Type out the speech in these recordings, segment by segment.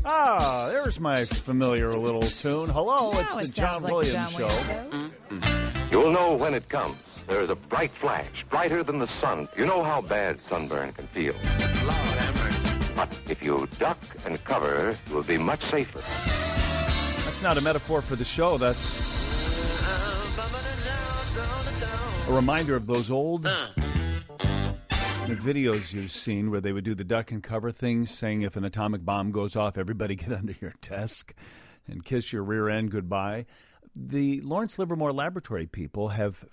Ah, there's my familiar little tune. Hello, it's the John Williams Show. You will know when it comes. There is a bright flash, brighter than the sun. You know how bad sunburn can feel. Lord have mercy. But if you duck and cover, you will be much safer. That's not a metaphor for the show. That's a reminder of those old videos you've seen where they would do the duck and cover things, saying if an atomic bomb goes off, everybody get under your desk and kiss your rear end goodbye. The Lawrence Livermore Laboratory people have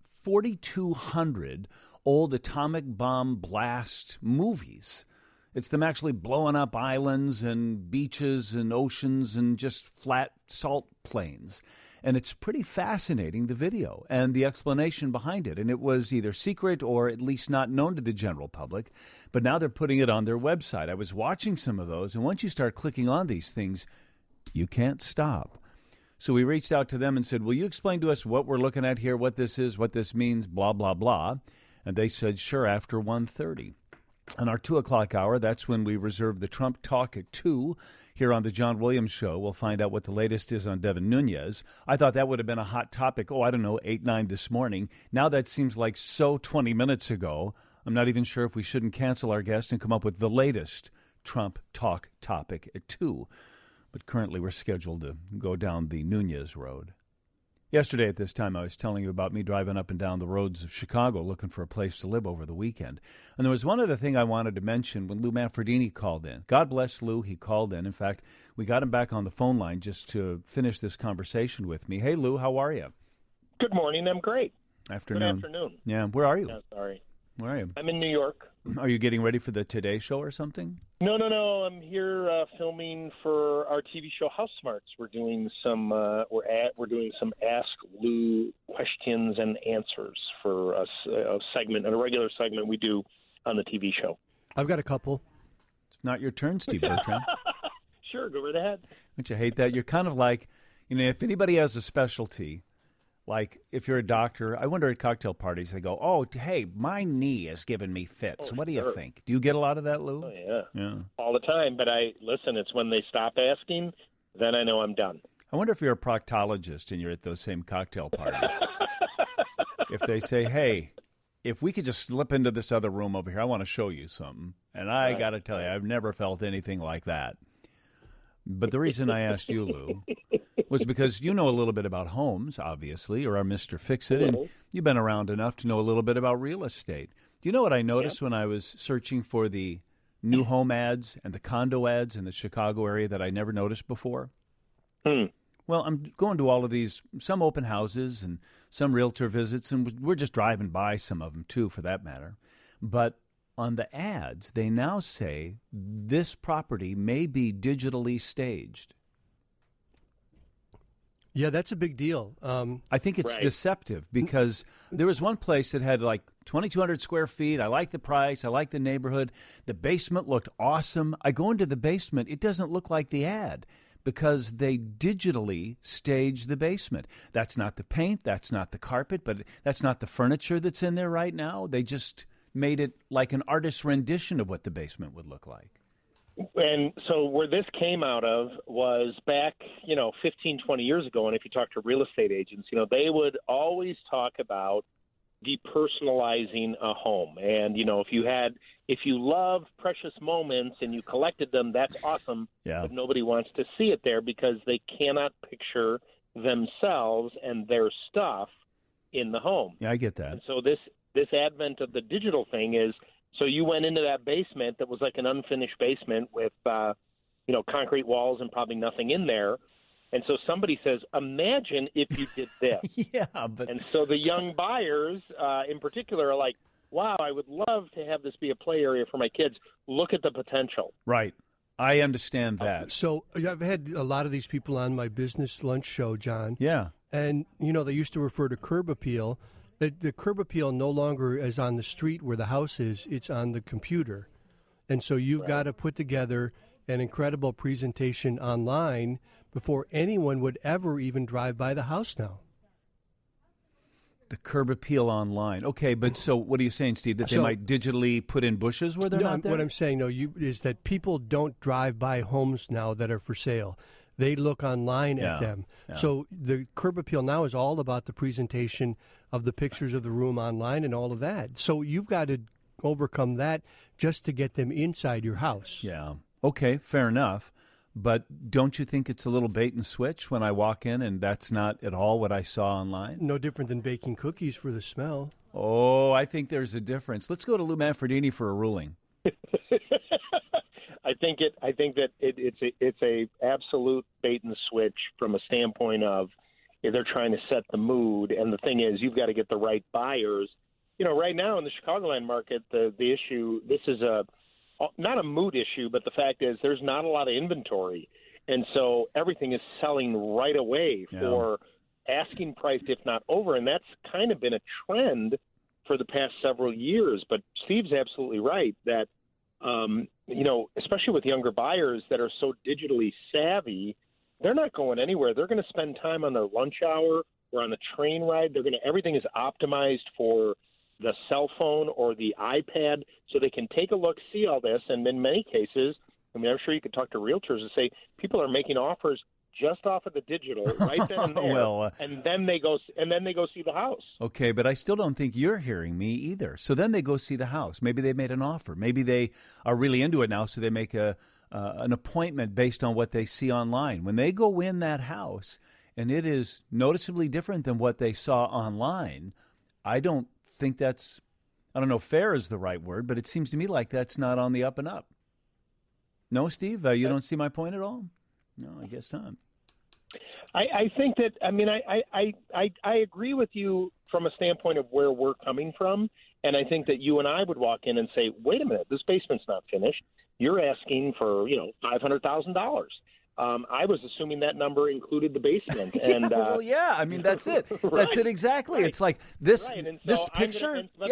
4,200 old atomic bomb blast movies. It's them actually blowing up islands and beaches and oceans and just flat salt plains. And it's pretty fascinating, the video and the explanation behind it. And it was either secret or at least not known to the general public. But now they're putting it on their website. I was watching some of those, and once you start clicking on these things, you can't stop. So we reached out to them and said, will you explain to us what we're looking at here, what this is, what this means, blah, blah, blah. And they said, sure, after 1:30. On our 2 o'clock hour, that's when we reserve the Trump Talk at 2 here on the John Williams Show. We'll find out what the latest is on Devin Nunes. I thought that would have been a hot topic, 8, 9 this morning. Now that seems like 20 minutes ago. I'm not even sure if we shouldn't cancel our guest and come up with the latest Trump Talk topic at 2. But currently we're scheduled to go down the Nunes road. Yesterday at this time, I was telling you about me driving up and down the roads of Chicago looking for a place to live over the weekend. And there was one other thing I wanted to mention when Lou Manfredini called in. God bless Lou, he called in. In fact, we got him back on the phone line just to finish this conversation with me. Hey, Lou, how are you? Good morning. I'm great. Afternoon. Good afternoon. Yeah, where are you? No, sorry. Where are you? I'm in New York. Are you getting ready for the Today Show or something? No. I'm here filming for our TV show House Smarts. We're doing some doing some Ask Lou questions and answers for a regular segment we do on the TV show. I've got a couple. It's not your turn, Steve Bertram. Sure, go right ahead. Don't you hate that? You're kind of like, if anybody has a specialty. Like, if you're a doctor, I wonder at cocktail parties, they go, oh, hey, my knee is giving me fits. What do you think? Do you get a lot of that, Lou? Oh, yeah. All the time. But it's when they stop asking, then I know I'm done. I wonder if you're a proctologist and you're at those same cocktail parties. If they say, hey, if we could just slip into this other room over here, I want to show you something. And I got to tell you, I've never felt anything like that. But the reason I asked you, Lou, was because you know a little bit about homes, obviously, or our Mr. Fix-It, and you've been around enough to know a little bit about real estate. Do you know what I noticed when I was searching for the new home ads and the condo ads in the Chicago area that I never noticed before? Well, I'm going to all of these, some open houses and some realtor visits, and we're just driving by some of them, too, for that matter. But on the ads, they now say this property may be digitally staged. Yeah, that's a big deal. I think it's deceptive because there was one place that had like 2,200 square feet. I like the price. I like the neighborhood. The basement looked awesome. I go into the basement. It doesn't look like the ad because they digitally staged the basement. That's not the paint. That's not the carpet. But that's not the furniture that's in there right now. They just made it like an artist's rendition of what the basement would look like. And so where this came out of was back, 15, 20 years ago. And if you talk to real estate agents, they would always talk about depersonalizing a home. And, if you love precious moments and you collected them, that's awesome. Yeah. But nobody wants to see it there because they cannot picture themselves and their stuff in the home. Yeah, I get that. And so this advent of the digital thing is, so you went into that basement that was like an unfinished basement with, concrete walls and probably nothing in there. And so somebody says, imagine if you did this. And so the young buyers in particular are like, wow, I would love to have this be a play area for my kids. Look at the potential. Right. I understand that. So I've had a lot of these people on my business lunch show, John. Yeah. And, they used to refer to curb appeal. The curb appeal no longer is on the street where the house is. It's on the computer. And so you've got to put together an incredible presentation online before anyone would ever even drive by the house now. The curb appeal online. Okay, but so what are you saying, Steve? That they might digitally put in bushes where they're not there? What I'm saying, is that people don't drive by homes now that are for sale. They look online at them. Yeah. So the curb appeal now is all about the presentation of the pictures of the room online and all of that. So you've got to overcome that just to get them inside your house. Yeah. Okay, fair enough. But don't you think it's a little bait and switch when I walk in and that's not at all what I saw online? No different than baking cookies for the smell. Oh, I think there's a difference. Let's go to Lou Manfredini for a ruling. I think that it's a absolute bait and switch from a standpoint of if they're trying to set the mood. And the thing is, you've got to get the right buyers. You know, right now in the Chicagoland market, the issue, this is not a mood issue, but the fact is there's not a lot of inventory. And so everything is selling right away for asking price, if not over. And that's kind of been a trend for the past several years. But Steve's absolutely right that, especially with younger buyers that are so digitally savvy, they're not going anywhere. They're going to spend time on their lunch hour or on the train ride. Everything is optimized for the cell phone or the iPad, so they can take a look, see all this, and in many cases, I mean, I'm sure you could talk to realtors and say people are making offers just off of the digital right then and there, and then they go see the house. Okay, but I still don't think you're hearing me either. So then they go see the house. Maybe they made an offer. Maybe they are really into it now, so they make an appointment based on what they see online. When they go in that house, and it is noticeably different than what they saw online, I don't think that's, I don't know if fair is the right word, but it seems to me like that's not on the up and up. No, Steve, you don't see my point at all? No, I guess not. I think that, I mean, I agree with you from a standpoint of where we're coming from, and I think that you and I would walk in and say, wait a minute, this basement's not finished. You're asking for, $500,000. I was assuming that number included the basement. And well, yeah, I mean, that's it. Right. That's it exactly. Right. It's like this this picture. But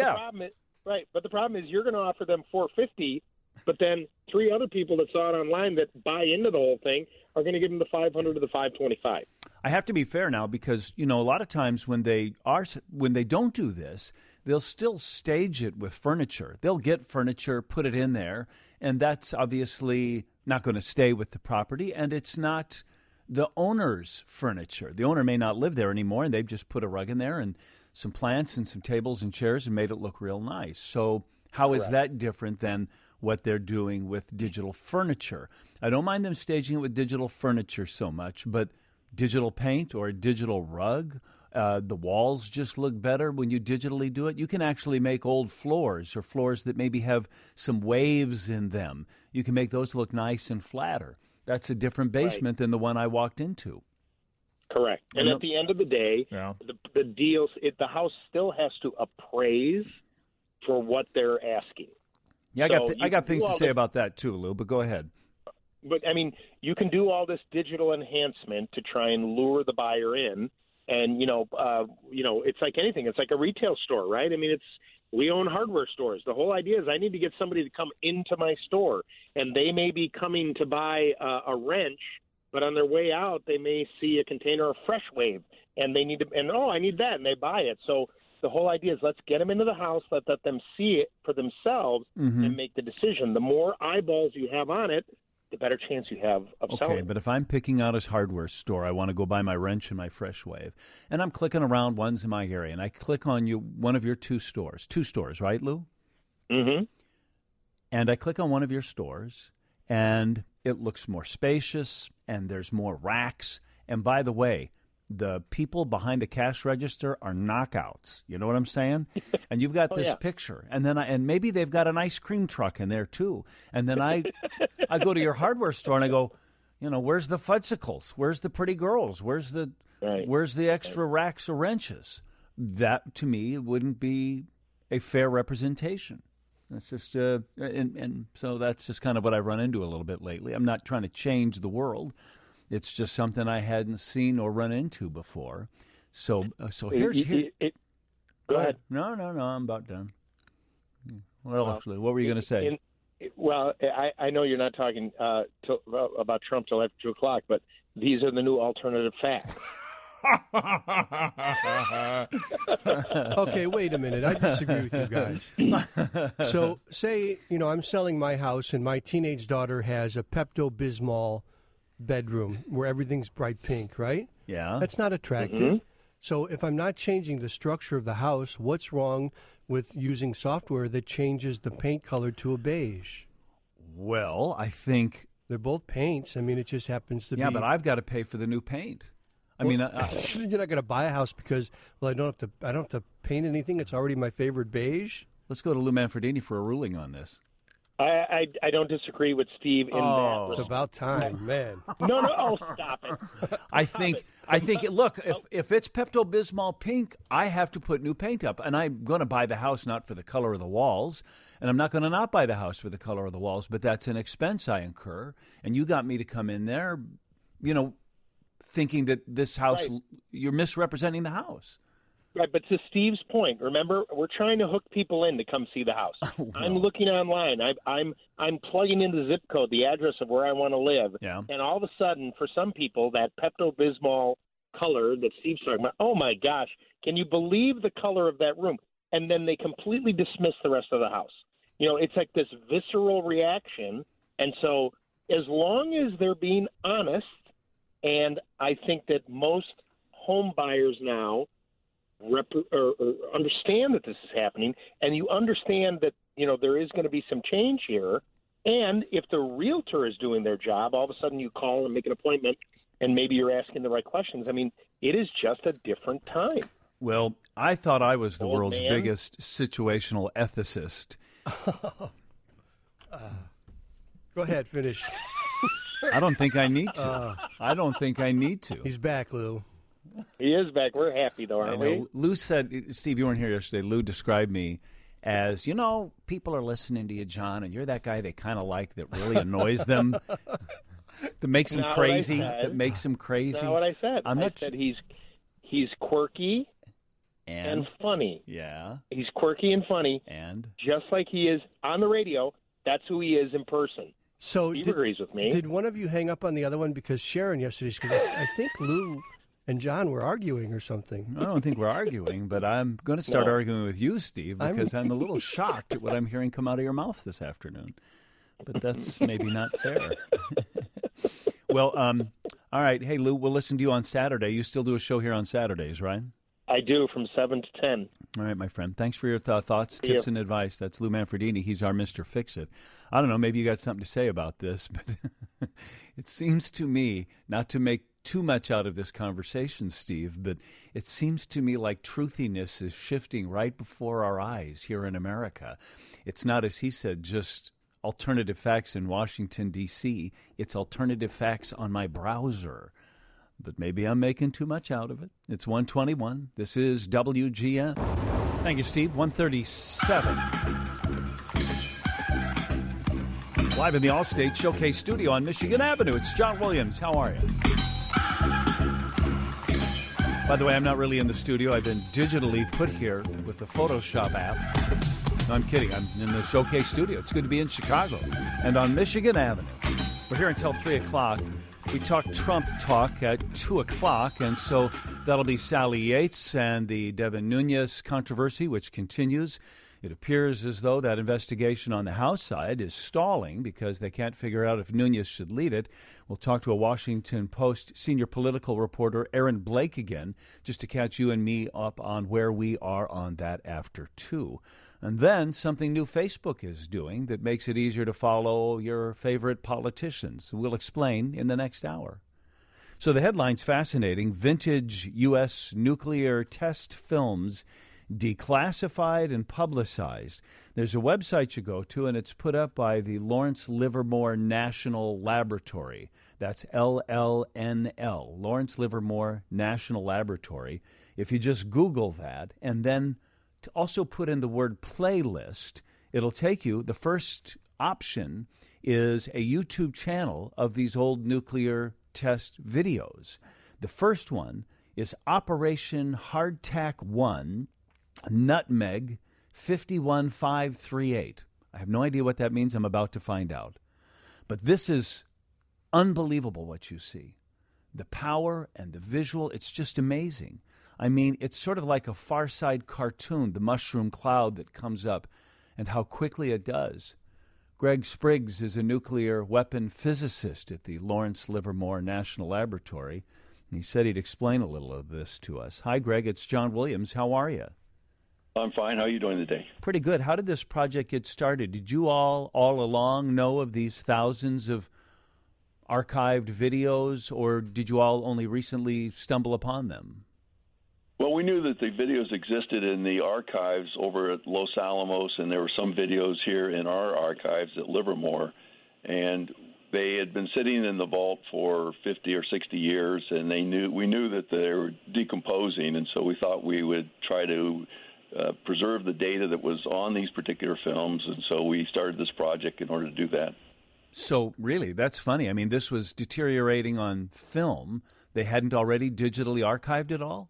the problem is you're going to offer them $450, but then three other people that saw it online that buy into the whole thing are going to give them the $500 to the $525. I have to be fair now because, a lot of times when they don't do this, they'll still stage it with furniture. They'll get furniture, put it in there, and that's obviously not going to stay with the property, and it's not the owner's furniture. The owner may not live there anymore, and they've just put a rug in there and some plants and some tables and chairs and made it look real nice. So how is that different than what they're doing with digital furniture? I don't mind them staging it with digital furniture so much, but digital paint or a digital rug, the walls just look better when you digitally do it. You can actually make old floors or floors that maybe have some waves in them. You can make those look nice and flatter. That's a different basement than the one I walked into. Correct. And at the end of the day, the deals, the house still has to appraise for what they're asking. Yeah, I got things to say about that too, Lou, but go ahead. But, I mean, you can do all this digital enhancement to try and lure the buyer in. And, it's like anything. It's like a retail store, right? I mean, we own hardware stores. The whole idea is I need to get somebody to come into my store, and they may be coming to buy a wrench, but on their way out, they may see a container of Fresh Wave, and they need to, I need that, and they buy it. So the whole idea is let's get them into the house, let them see it for themselves, and make the decision. The more eyeballs you have on it, the better chance you have of selling. Okay, but if I'm picking out a hardware store, I want to go buy my wrench and my Fresh Wave, and I'm clicking around ones in my area, and I click on one of your two stores, right, Lou? Mm-hmm. And I click on one of your stores, and it looks more spacious, and there's more racks, and by the way, the people behind the cash register are knockouts. You know what I'm saying? And you've got this picture, and then and maybe they've got an ice cream truck in there too. And then I go to your hardware store and I go, where's the fudgsicles? Where's the pretty girls? Where's the extra racks of wrenches? That to me wouldn't be a fair representation. That's just and so that's just kind of what I've run into a little bit lately. I'm not trying to change the world. It's just something I hadn't seen or run into before. So here's Go ahead. No, I'm about done. What were you going to say? I know you're not talking about Trump till after 2 o'clock, but these are the new alternative facts. Okay, wait a minute. I disagree with you guys. So, say, I'm selling my house and my teenage daughter has a Pepto-Bismol bedroom where everything's bright pink, right? Yeah. That's not attractive. So, if I'm not changing the structure of the house, what's wrong with using software that changes the paint color to a beige? Well, I think... They're both paints. I mean, it just happens to be... Yeah, but I've got to pay for the new paint. You're not going to buy a house because, I don't have to paint anything. It's already my favorite beige. Let's go to Lou Manfredini for a ruling on this. I don't disagree with Steve in that. It's about time, man. No, oh, stop it. I think. Look, if it's Pepto-Bismol pink, I have to put new paint up, and I'm going to buy the house not for the color of the walls, and I'm not going to not buy the house for the color of the walls. But that's an expense I incur, and you got me to come in there, thinking that this house, you're misrepresenting the house. Right, but to Steve's point, remember, we're trying to hook people in to come see the house. Oh, wow. I'm looking online. I'm plugging in the zip code, the address of where I want to live. Yeah. And all of a sudden, for some people, that Pepto-Bismol color that Steve's talking about, oh, my gosh, can you believe the color of that room? And then they completely dismiss the rest of the house. It's like this visceral reaction. And so as long as they're being honest, and I think that most home buyers now understand that this is happening, and you understand that there is going to be some change here. And if the realtor is doing their job, all of a sudden you call and make an appointment, and maybe you're asking the right questions. I mean, it is just a different time. Well, I thought I was the world's man. biggest situational ethicist. Go ahead, finish. I don't think I need to. He's back, Lou. He is back. We're happy, though, aren't we? Lou said, Steve, you weren't here yesterday. Lou described me as, people are listening to you, John, and you're that guy they kind of like that really annoys them, that makes them crazy. That makes them crazy. That's not what I said. I said he's quirky and funny. Yeah. He's quirky and funny. And? Just like he is on the radio, that's who he is in person. So Steve agrees with me. Did one of you hang up on the other one because Sharon yesterday? Because I think Lou and John were arguing or something. I don't think we're arguing, but I'm going to start arguing with you, Steve, because I'm a little shocked at what I'm hearing come out of your mouth this afternoon. But that's maybe not fair. Well, all right. Hey, Lou, we'll listen to you on Saturday. You still do a show here on Saturdays, right? I do, from 7 to 10. All right, my friend. Thanks for your thoughts, tips, and advice. That's Lou Manfredini. He's our Mr. Fix-It. I don't know, maybe you got something to say about this, but it seems to me, not to make too much out of this conversation, Steve, but it seems to me like truthiness is shifting right before our eyes here in America. It's not, as he said, just alternative facts in Washington, D.C. It's alternative facts on my browser. But maybe I'm making too much out of it. It's 1:21. This is WGN. Thank you, Steve. 1:37. Live in the Allstate Showcase studio on Michigan Avenue. It's John Williams. How are you? By the way, I'm not really in the studio. I've been digitally put here with the Photoshop app. No, I'm kidding. I'm in the Showcase studio. It's good to be in Chicago and on Michigan Avenue. We're here until 3 o'clock. We talk Trump talk at 2 o'clock, and so that'll be Sally Yates and the Devin Nunes controversy, which continues. It appears as though that investigation on the House side is stalling because they can't figure out if Nunes should lead it. We'll talk to a Washington Post senior political reporter, Aaron Blake, again, just to catch you and me up on where we are on that after 2. And then something new Facebook is doing that makes it easier to follow your favorite politicians. We'll explain in the next hour. So the headline's fascinating. Vintage U.S. nuclear test films declassified and publicized. There's a website you go to, and it's put up by the Lawrence Livermore National Laboratory. That's LLNL, Lawrence Livermore National Laboratory. If you just Google that and then to also put in the word playlist, it'll take you, the first option is a YouTube channel of these old nuclear test videos. The first one is Operation Hardtack 1, Nutmeg 51538. I have no idea what that means. I'm about to find out. But this is unbelievable what you see. the power and the visual, it's just amazing. I mean, it's sort of like a Far Side cartoon, the mushroom cloud that comes up, and how quickly it does. Greg Spriggs is a nuclear weapon physicist at the Lawrence Livermore National Laboratory, and he said he'd explain a little of this to us. Hi, Greg. It's John Williams. How are you? I'm fine. How are you doing today? Pretty good. How did this project get started? Did you all along know of these thousands of archived videos, or did you all only recently stumble upon them? Well, we knew that the videos existed in the archives over at Los Alamos, and there were some videos here in our archives at Livermore, and they had been sitting in the vault for 50 or 60 years, and we knew that they were decomposing, and so we thought we would try to preserve the data that was on these particular films, and so we started this project in order to do that. So really, that's funny. I mean, this was deteriorating on film. They hadn't already digitally archived it all?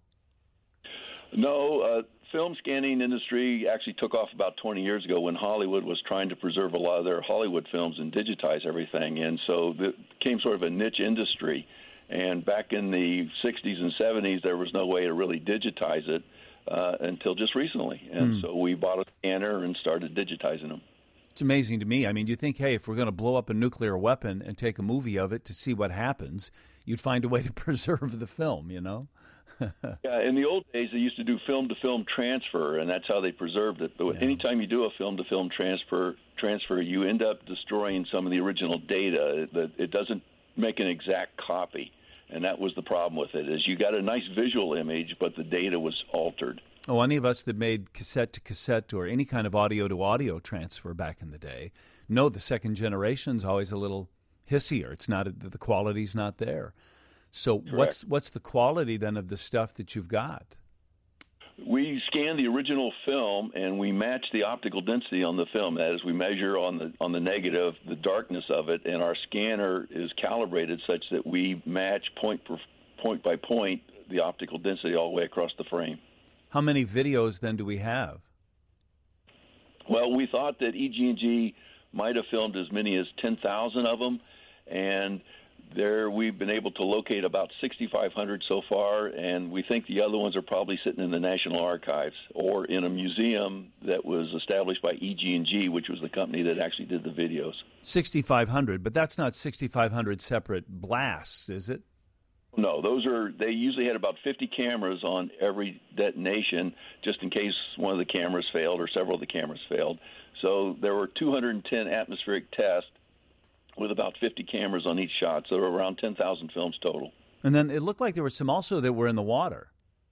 No, film scanning industry actually took off about 20 years ago when Hollywood was trying to preserve a lot of their Hollywood films and digitize everything. And so it became sort of a niche industry. And back in the 60s and 70s, there was no way to really digitize it until just recently. And so we bought a scanner and started digitizing them. It's amazing to me. I mean, you think, hey, if we're going to blow up a nuclear weapon and take a movie of it to see what happens, you'd find a way to preserve the film, you know? Yeah, in the old days, they used to do film-to-film transfer, and that's how they preserved it. But anytime you do a film-to-film transfer, you end up destroying some of the original data. It doesn't make an exact copy, and that was the problem with it, is you got a nice visual image, but the data was altered. Oh, any of us that made cassette-to-cassette or any kind of audio-to-audio transfer back in the day know the second generation's always a little hissier. It's not the quality's not there. So what's the quality then of the stuff that you've got? We scan the original film and we match the optical density on the film. That is, we measure on the negative the darkness of it, and our scanner is calibrated such that we match point by point the optical density all the way across the frame. How many videos then do we have? Well, we thought that EG&G might have filmed as many as 10,000 of them, and there we've been able to locate about 6,500 so far, and we think the other ones are probably sitting in the National Archives or in a museum that was established by EG&G, which was the company that actually did the videos. 6,500, but that's not 6,500 separate blasts, is it? No, they usually had about 50 cameras on every detonation just in case one of the cameras failed or several of the cameras failed. So there were 210 atmospheric tests with about 50 cameras on each shot, so around 10,000 films total. And then it looked like there were some also that were in the water.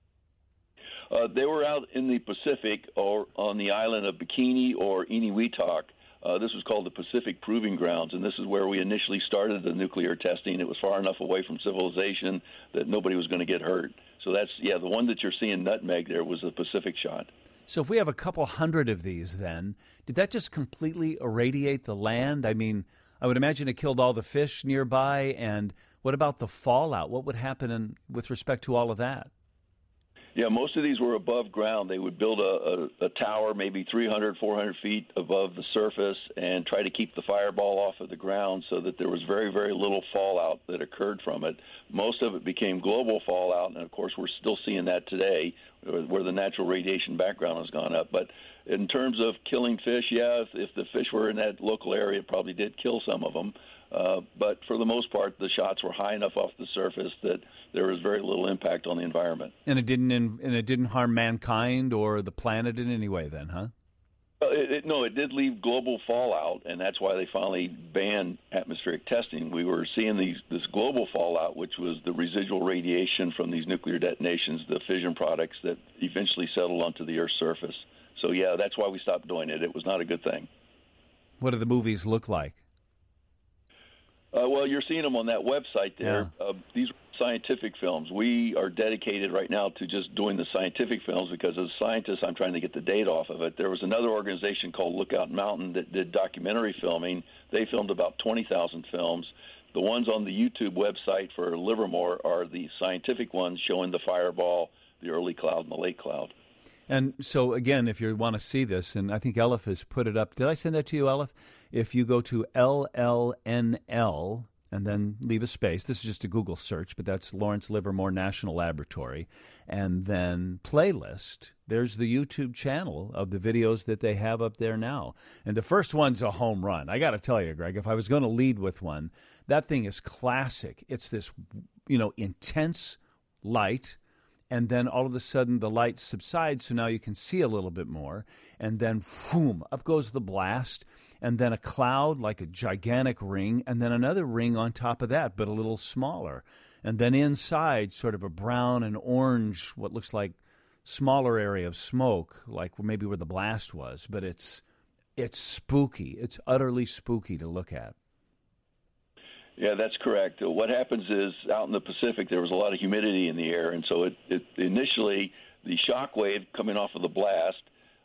They were out in the Pacific or on the island of Bikini or Enewetak. This was called the Pacific Proving Grounds, and this is where we initially started the nuclear testing. It was far enough away from civilization that nobody was going to get hurt. So that's, the one that you're seeing nutmeg there was the Pacific shot. So if we have a couple hundred of these then, did that just completely irradiate the land? I mean, I would imagine it killed all the fish nearby, and what about the fallout? What would happen with respect to all of that? Yeah, most of these were above ground. They would build a tower maybe 300, 400 feet above the surface and try to keep the fireball off of the ground so that there was very, very little fallout that occurred from it. Most of it became global fallout, and of course we're still seeing that today where the natural radiation background has gone up. But in terms of killing fish, if the fish were in that local area, it probably did kill some of them. But for the most part, the shots were high enough off the surface that there was very little impact on the environment. And it didn't harm mankind or the planet in any way then, huh? No, it did leave global fallout, and that's why they finally banned atmospheric testing. We were seeing this global fallout, which was the residual radiation from these nuclear detonations, the fission products that eventually settled onto the Earth's surface. So, that's why we stopped doing it. It was not a good thing. What do the movies look like? Well, you're seeing them on that website there. Yeah. These are scientific films. We are dedicated right now to just doing the scientific films because as a scientist, I'm trying to get the data off of it. There was another organization called Lookout Mountain that did documentary filming. They filmed about 20,000 films. The ones on the YouTube website for Livermore are the scientific ones showing the fireball, the early cloud, and the late cloud. And so, again, if you want to see this, and I think Elif has put it up. Did I send that to you, Elif? If you go to LLNL and then leave a space. This is just a Google search, but that's Lawrence Livermore National Laboratory. And then playlist. There's the YouTube channel of the videos that they have up there now. And the first one's a home run. I got to tell you, Greg, if I was going to lead with one, that thing is classic. It's this, intense light. And then all of a sudden the light subsides, so now you can see a little bit more. And then, boom, up goes the blast. And then a cloud like a gigantic ring, and then another ring on top of that, but a little smaller. And then inside, sort of a brown and orange, what looks like smaller area of smoke, like maybe where the blast was. But it's spooky. It's utterly spooky to look at. Yeah, that's correct. What happens is out in the Pacific, there was a lot of humidity in the air, and so it initially the shock wave coming off of the blast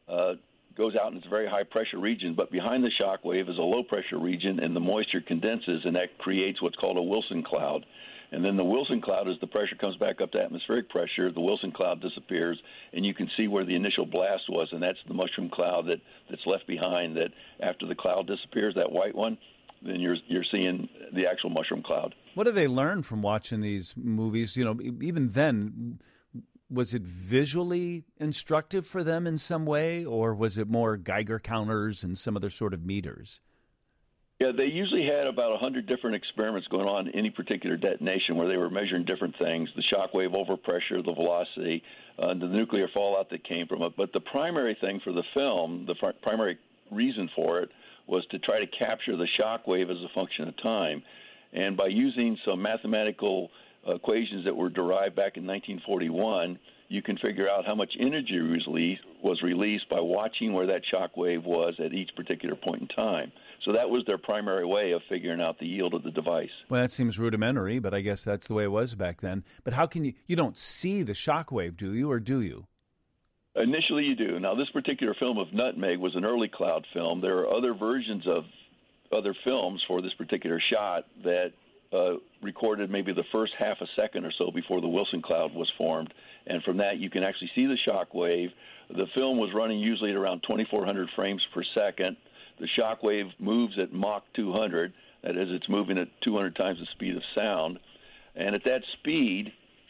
goes out in its very high-pressure region, but behind the shock wave is a low-pressure region, and the moisture condenses, and that creates what's called a Wilson cloud. And then the Wilson cloud, as the pressure comes back up to atmospheric pressure, the Wilson cloud disappears, and you can see where the initial blast was, and that's the mushroom cloud that's left behind, that after the cloud disappears, that white one, then you're seeing the actual mushroom cloud. What do they learn from watching these movies? Even then, was it visually instructive for them in some way, or was it more Geiger counters and some other sort of meters? Yeah, they usually had about 100 different experiments going on in any particular detonation where they were measuring different things, the shock wave overpressure, the velocity, the nuclear fallout that came from it. But the primary thing for the film, the primary reason for it, was to try to capture the shock wave as a function of time. And by using some mathematical equations that were derived back in 1941, you can figure out how much energy was released by watching where that shock wave was at each particular point in time. So that was their primary way of figuring out the yield of the device. Well, that seems rudimentary, but I guess that's the way it was back then. But how can you don't see the shock wave, do you, or do you? Initially you do. Now, this particular film of Nutmeg was an early cloud film. There are other versions of other films for this particular shot that recorded maybe the first half a second or so before the Wilson cloud was formed. And from that, you can actually see the shock wave. The film was running usually at around 2,400 frames per second. The shock wave moves at Mach 200. That is, it's moving at 200 times the speed of sound. And at that speed,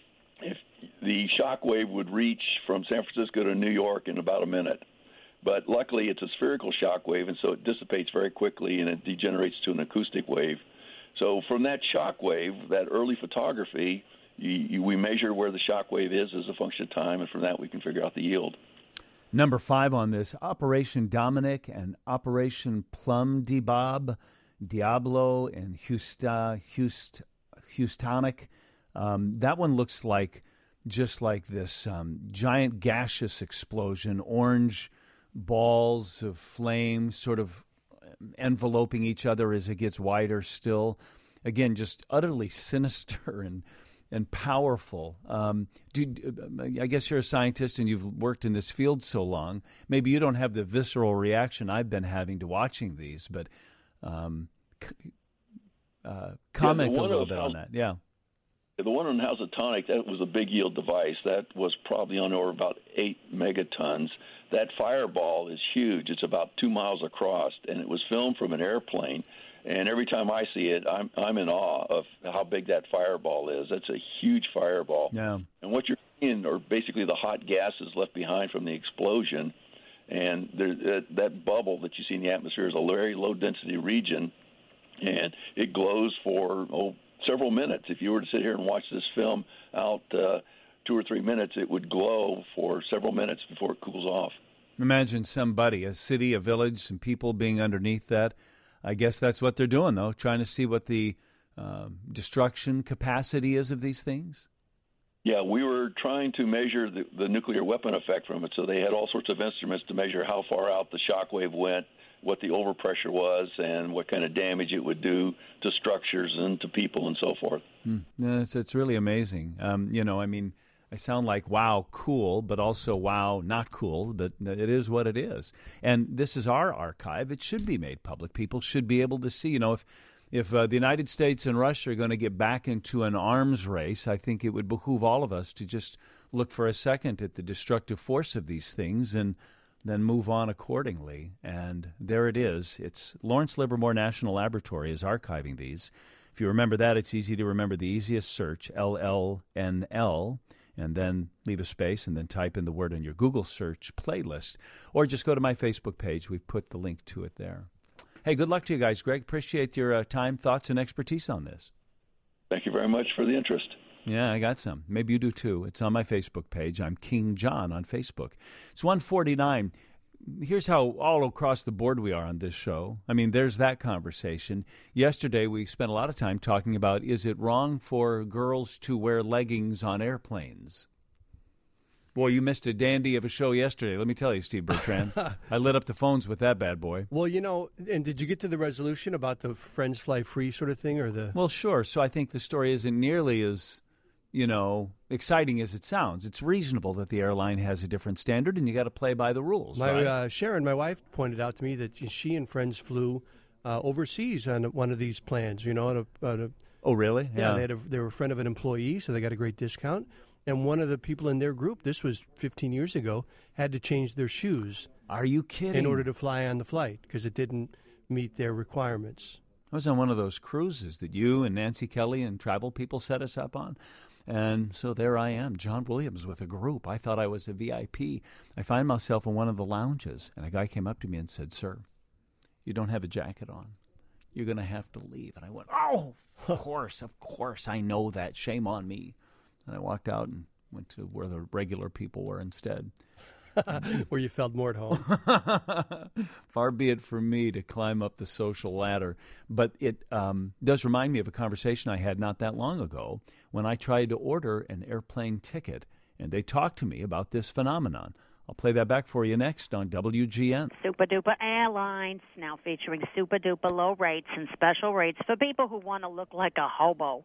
if the shock wave would reach from San Francisco to New York in about a minute. But luckily, it's a spherical shock wave, and so it dissipates very quickly, and it degenerates to an acoustic wave. So from that shock wave, that early photography, we measure where the shock wave is as a function of time, and from that we can figure out the yield. Number 5 on this, Operation Dominic and Operation Plum de Bob, Diablo and Houstonic. That one looks like just like this giant gaseous explosion, orange balls of flame sort of enveloping each other as it gets wider still. Again, just utterly sinister and powerful. I guess you're a scientist and you've worked in this field so long. Maybe you don't have the visceral reaction I've been having to watching these, but comment a little bit on that. Yeah. The one on Housatonic, that was a big yield device. That was probably on over about 8 megatons. That fireball is huge. It's about 2 miles across, and it was filmed from an airplane. And every time I see it, I'm in awe of how big that fireball is. That's a huge fireball. Yeah. And what you're seeing are basically the hot gases left behind from the explosion. And that bubble that you see in the atmosphere is a very low-density region, and it glows for several minutes. If you were to sit here and watch this film out 2 or 3 minutes, it would glow for several minutes before it cools off. Imagine somebody, a city, a village, some people being underneath that. I guess that's what they're doing, though, trying to see what the destruction capacity is of these things. Yeah, we were trying to measure the nuclear weapon effect from it, so they had all sorts of instruments to measure how far out the shock wave went, what the overpressure was, and what kind of damage it would do to structures and to people and so forth. It's really amazing. I sound like, wow, cool, but also, wow, not cool, but it is what it is. And this is our archive. It should be made public. People should be able to see, if the United States and Russia are going to get back into an arms race, I think it would behoove all of us to just look for a second at the destructive force of these things and then move on accordingly. And there it is. It's Lawrence Livermore National Laboratory is archiving these. If you remember that, it's easy to remember the easiest search, LLNL, and then leave a space and then type in the word in your Google search playlist. Or just go to my Facebook page. We've put the link to it there. Hey, good luck to you guys, Greg. Appreciate your time, thoughts, and expertise on this. Thank you very much for the interest. Yeah, I got some. Maybe you do too. It's on my Facebook page. I'm King John on Facebook. It's 1:49. Here's how all across the board we are on this show. I mean, there's that conversation. Yesterday, we spent a lot of time talking about, is it wrong for girls to wear leggings on airplanes? Boy, you missed a dandy of a show yesterday. Let me tell you, Steve Bertrand. I lit up the phones with that bad boy. Well, and did you get to the resolution about the Friends Fly Free sort of thing? Well, sure. So I think the story isn't nearly as, exciting as it sounds. It's reasonable that the airline has a different standard, and you got to play by the rules. Right? Sharon, my wife, pointed out to me that she and friends flew overseas on one of these plans. Oh, really? Yeah. They were a friend of an employee, so they got a great discount. And one of the people in their group, this was 15 years ago, had to change their shoes. Are you kidding? In order to fly on the flight because it didn't meet their requirements. I was on one of those cruises that you and Nancy Kelly and travel people set us up on. And so there I am, John Williams with a group. I thought I was a VIP. I find myself in one of the lounges, and a guy came up to me and said, "Sir, you don't have a jacket on. You're going to have to leave." And I went, "Oh, of course, I know that. Shame on me." And I walked out and went to where the regular people were instead. Where you felt more at home. Far be it from me to climb up the social ladder. But it does remind me of a conversation I had not that long ago when I tried to order an airplane ticket, and they talked to me about this phenomenon. I'll play that back for you next on WGN. Super Duper Airlines, now featuring super duper low rates and special rates for people who want to look like a hobo.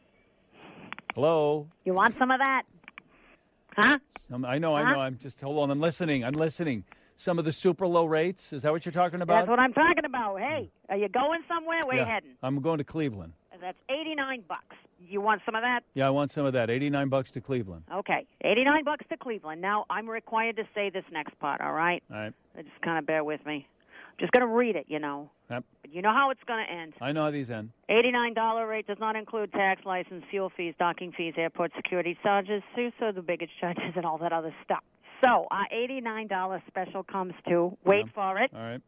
Hello? You want some of that? Huh? I know. I'm just, hold on. I'm listening. Some of the super low rates. Is that what you're talking about? That's what I'm talking about. Hey, are you going somewhere? Where you heading? I'm going to Cleveland. That's $89. You want some of that? Yeah, I want some of that. $89 to Cleveland. Okay, $89 to Cleveland. Now, I'm required to say this next part, all right? All right. Just kind of bear with me. I'm just going to read it, Yep. But you know how it's going to end. I know how these end. $89 rate does not include tax, license, fuel fees, docking fees, airport security charges, so the baggage charges, and all that other stuff. So our $89 special comes to, wait for it, all right,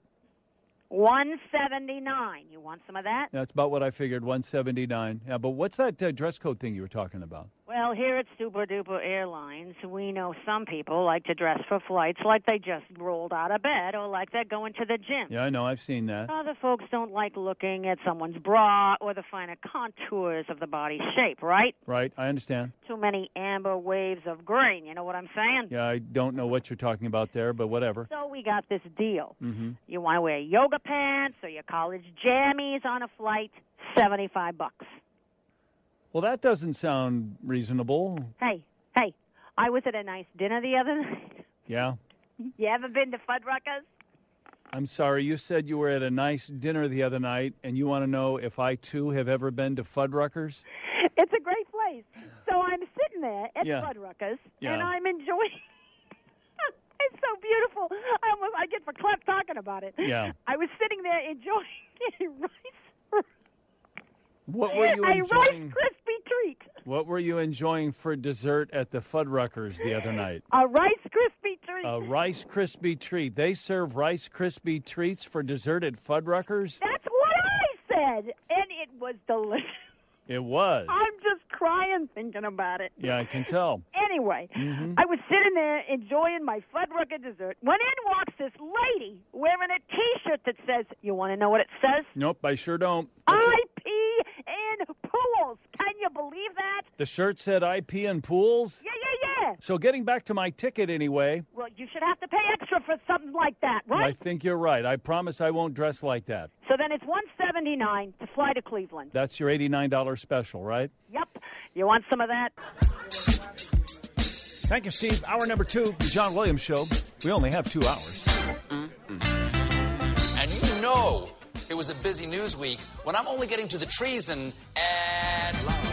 $179. You want some of that? That's about what I figured, $179. Yeah, but what's that dress code thing you were talking about? Well, here at Super Duper Airlines, we know some people like to dress for flights like they just rolled out of bed or like they're going to the gym. Yeah, I know. I've seen that. Other folks don't like looking at someone's bra or the finer contours of the body shape, right? Right, I understand. Too many amber waves of green, you know what I'm saying? Yeah, I don't know what you're talking about there, but whatever. So we got this deal. Mm-hmm. You want to wear yoga pants or your college jammies on a flight, $75. Well, that doesn't sound reasonable. Hey, I was at a nice dinner the other night. Yeah? You ever been to Fuddruckers? I'm sorry, you said you were at a nice dinner the other night, and you want to know if I, too, have ever been to Fuddruckers? It's a great place. So I'm sitting there at Fuddruckers, Yeah. and I'm enjoying It's so beautiful. I get for clap talking about it. Yeah. I was sitting there enjoying rice. What were you a enjoying? Rice Krispie treat. What were you enjoying for dessert at the Fuddruckers the other night? A Rice Krispie treat. A Rice Krispie treat. They serve Rice Krispie treats for dessert at Fuddruckers? That's what I said, and it was delicious. It was. I'm just crying thinking about it. Yeah, I can tell. Anyway, I was sitting there enjoying my Fuddrucker dessert. When in walks this lady wearing a T-shirt that says, you want to know what it says? Nope, I sure don't. IP in pools. Can you believe that? The shirt said IP and pools? Yeah. So getting back to my ticket anyway. Well, you should have to pay extra for something like that, right? I think you're right. I promise I won't dress like that. So then it's $179 to fly to Cleveland. That's your $89 special, right? Yep. You want some of that? Thank you, Steve. Hour number 2, the John Williams Show. We only have 2 hours. And you know it was a busy news week when I'm only getting to the treason at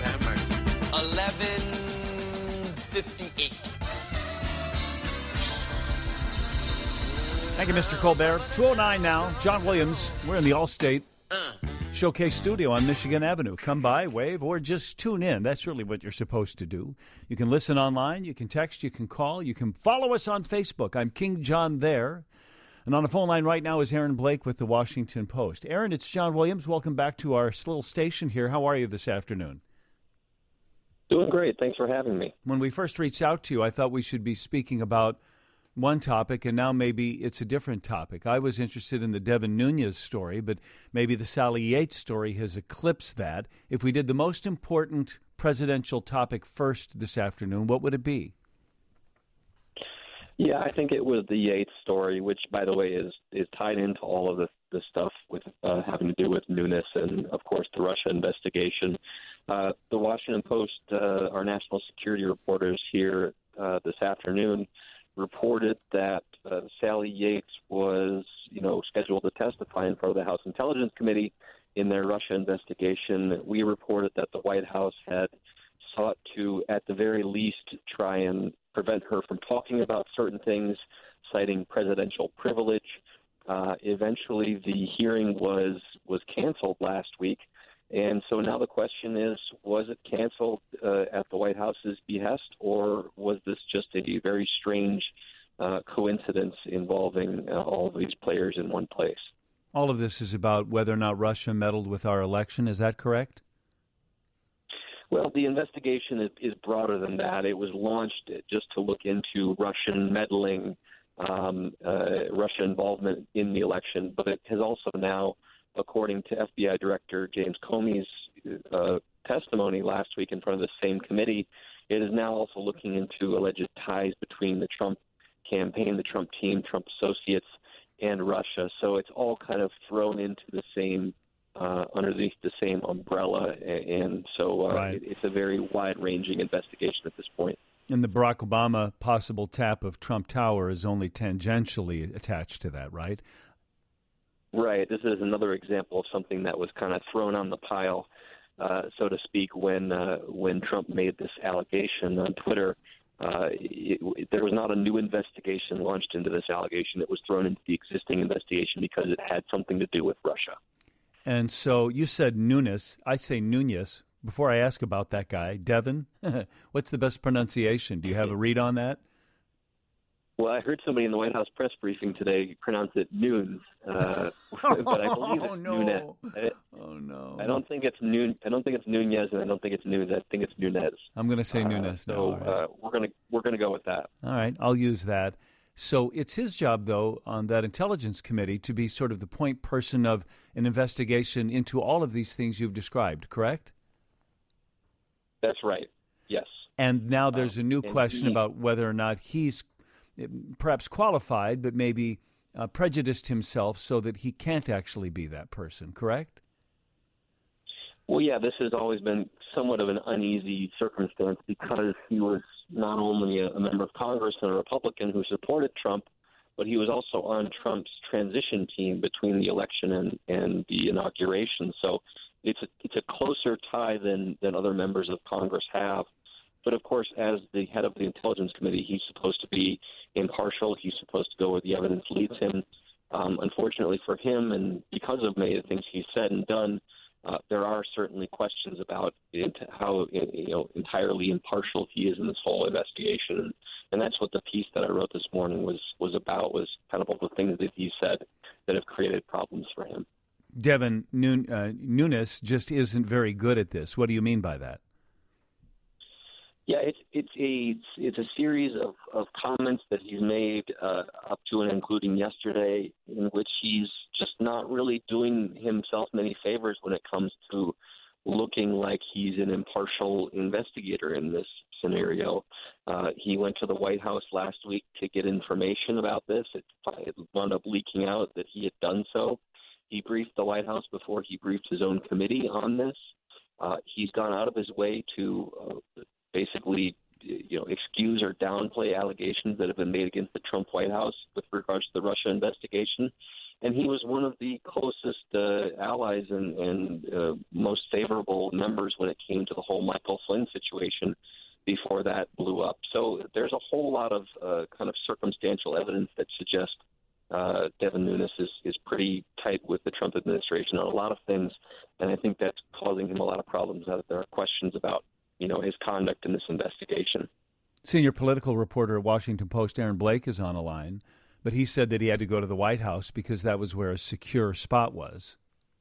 11:58. Thank you, Mr. Colbert. 2:09 now. John Williams. We're in the Allstate Showcase Studio on Michigan Avenue. Come by, wave, or just tune in. That's really what you're supposed to do. You can listen online, you can text, you can call, you can follow us on Facebook. I'm King John there. And on the phone line right now is Aaron Blake with the Washington Post. Aaron, it's John Williams. Welcome back to our little station here. How are you this afternoon? Doing great. Thanks for having me. When we first reached out to you, I thought we should be speaking about one topic, and now maybe it's a different topic. I was interested in the Devin Nunes story, but maybe the Sally Yates story has eclipsed that. If we did the most important presidential topic first this afternoon, what would it be? Yeah, I think it was the Yates story, which, by the way, is tied into all of the stuff with having to do with Nunes and, of course, the Russia investigation. The Washington Post, our national security reporters here this afternoon, reported that Sally Yates was, scheduled to testify in front of the House Intelligence Committee in their Russia investigation. We reported that the White House had sought to, at the very least, try and prevent her from talking about certain things, citing presidential privilege. Eventually, the hearing was canceled last week. And so now the question is, was it canceled at the White House's behest, or was this just a very strange coincidence involving all of these players in one place? All of this is about whether or not Russia meddled with our election. Is that correct? Well, the investigation is broader than that. It was launched just to look into Russian meddling, Russian involvement in the election, but it has also now, according to FBI Director James Comey's testimony last week in front of the same committee, it is now also looking into alleged ties between the Trump campaign, the Trump team, Trump associates, and Russia. So it's all kind of thrown into the same, underneath the same umbrella. And so right. It's a very wide-ranging investigation at this point. And the Barack Obama possible tap of Trump Tower is only tangentially attached to that, right? Right. This is another example of something that was kind of thrown on the pile, so to speak, when Trump made this allegation on Twitter. There was not a new investigation launched into this allegation. It was thrown into the existing investigation because it had something to do with Russia. And so you said Nunes. I say Nunes. Before I ask about that guy, Devin, what's the best pronunciation? Do you have a read on that? Well, I heard somebody in the White House press briefing today pronounce it Nunes, but I believe it's Nunes. Oh no! I don't think it's Nunes, and I don't think it's Nunes. I think it's Nunes. I'm going to say Nunes. So right. we're gonna go with that. All right, I'll use that. So it's his job, though, on that Intelligence Committee to be sort of the point person of an investigation into all of these things you've described. Correct? That's right. Yes. And now there's a new question about whether or not he's perhaps qualified, but maybe prejudiced himself so that he can't actually be that person, correct? Well, yeah, this has always been somewhat of an uneasy circumstance because he was not only a member of Congress and a Republican who supported Trump, but he was also on Trump's transition team between the election and the inauguration. So it's a closer tie than other members of Congress have. But, of course, as the head of the Intelligence Committee, he's supposed to be impartial. He's supposed to go where the evidence leads him. Unfortunately for him, and because of many of the things he's said and done, there are certainly questions about how entirely impartial he is in this whole investigation. And that's what the piece that I wrote this morning was about, was kind of all the things that he said that have created problems for him. Devin Nunes just isn't very good at this. What do you mean by that? Yeah, it's a series of comments that he's made up to and including yesterday, in which he's just not really doing himself many favors when it comes to looking like he's an impartial investigator in this scenario. He went to the White House last week to get information about this. It wound up leaking out that he had done so. He briefed the White House before he briefed his own committee on this. He's gone out of his way to basically, excuse or downplay allegations that have been made against the Trump White House with regards to the Russia investigation. And he was one of the closest allies and most favorable members when it came to the whole Michael Flynn situation before that blew up. So there's a whole lot of kind of circumstantial evidence that suggests Devin Nunes is pretty tight with the Trump administration on a lot of things, and I think that's causing him a lot of problems. There are questions about, his conduct in this investigation. Senior political reporter at Washington Post, Aaron Blake, is on the line, but he said that he had to go to the White House because that was where a secure spot was.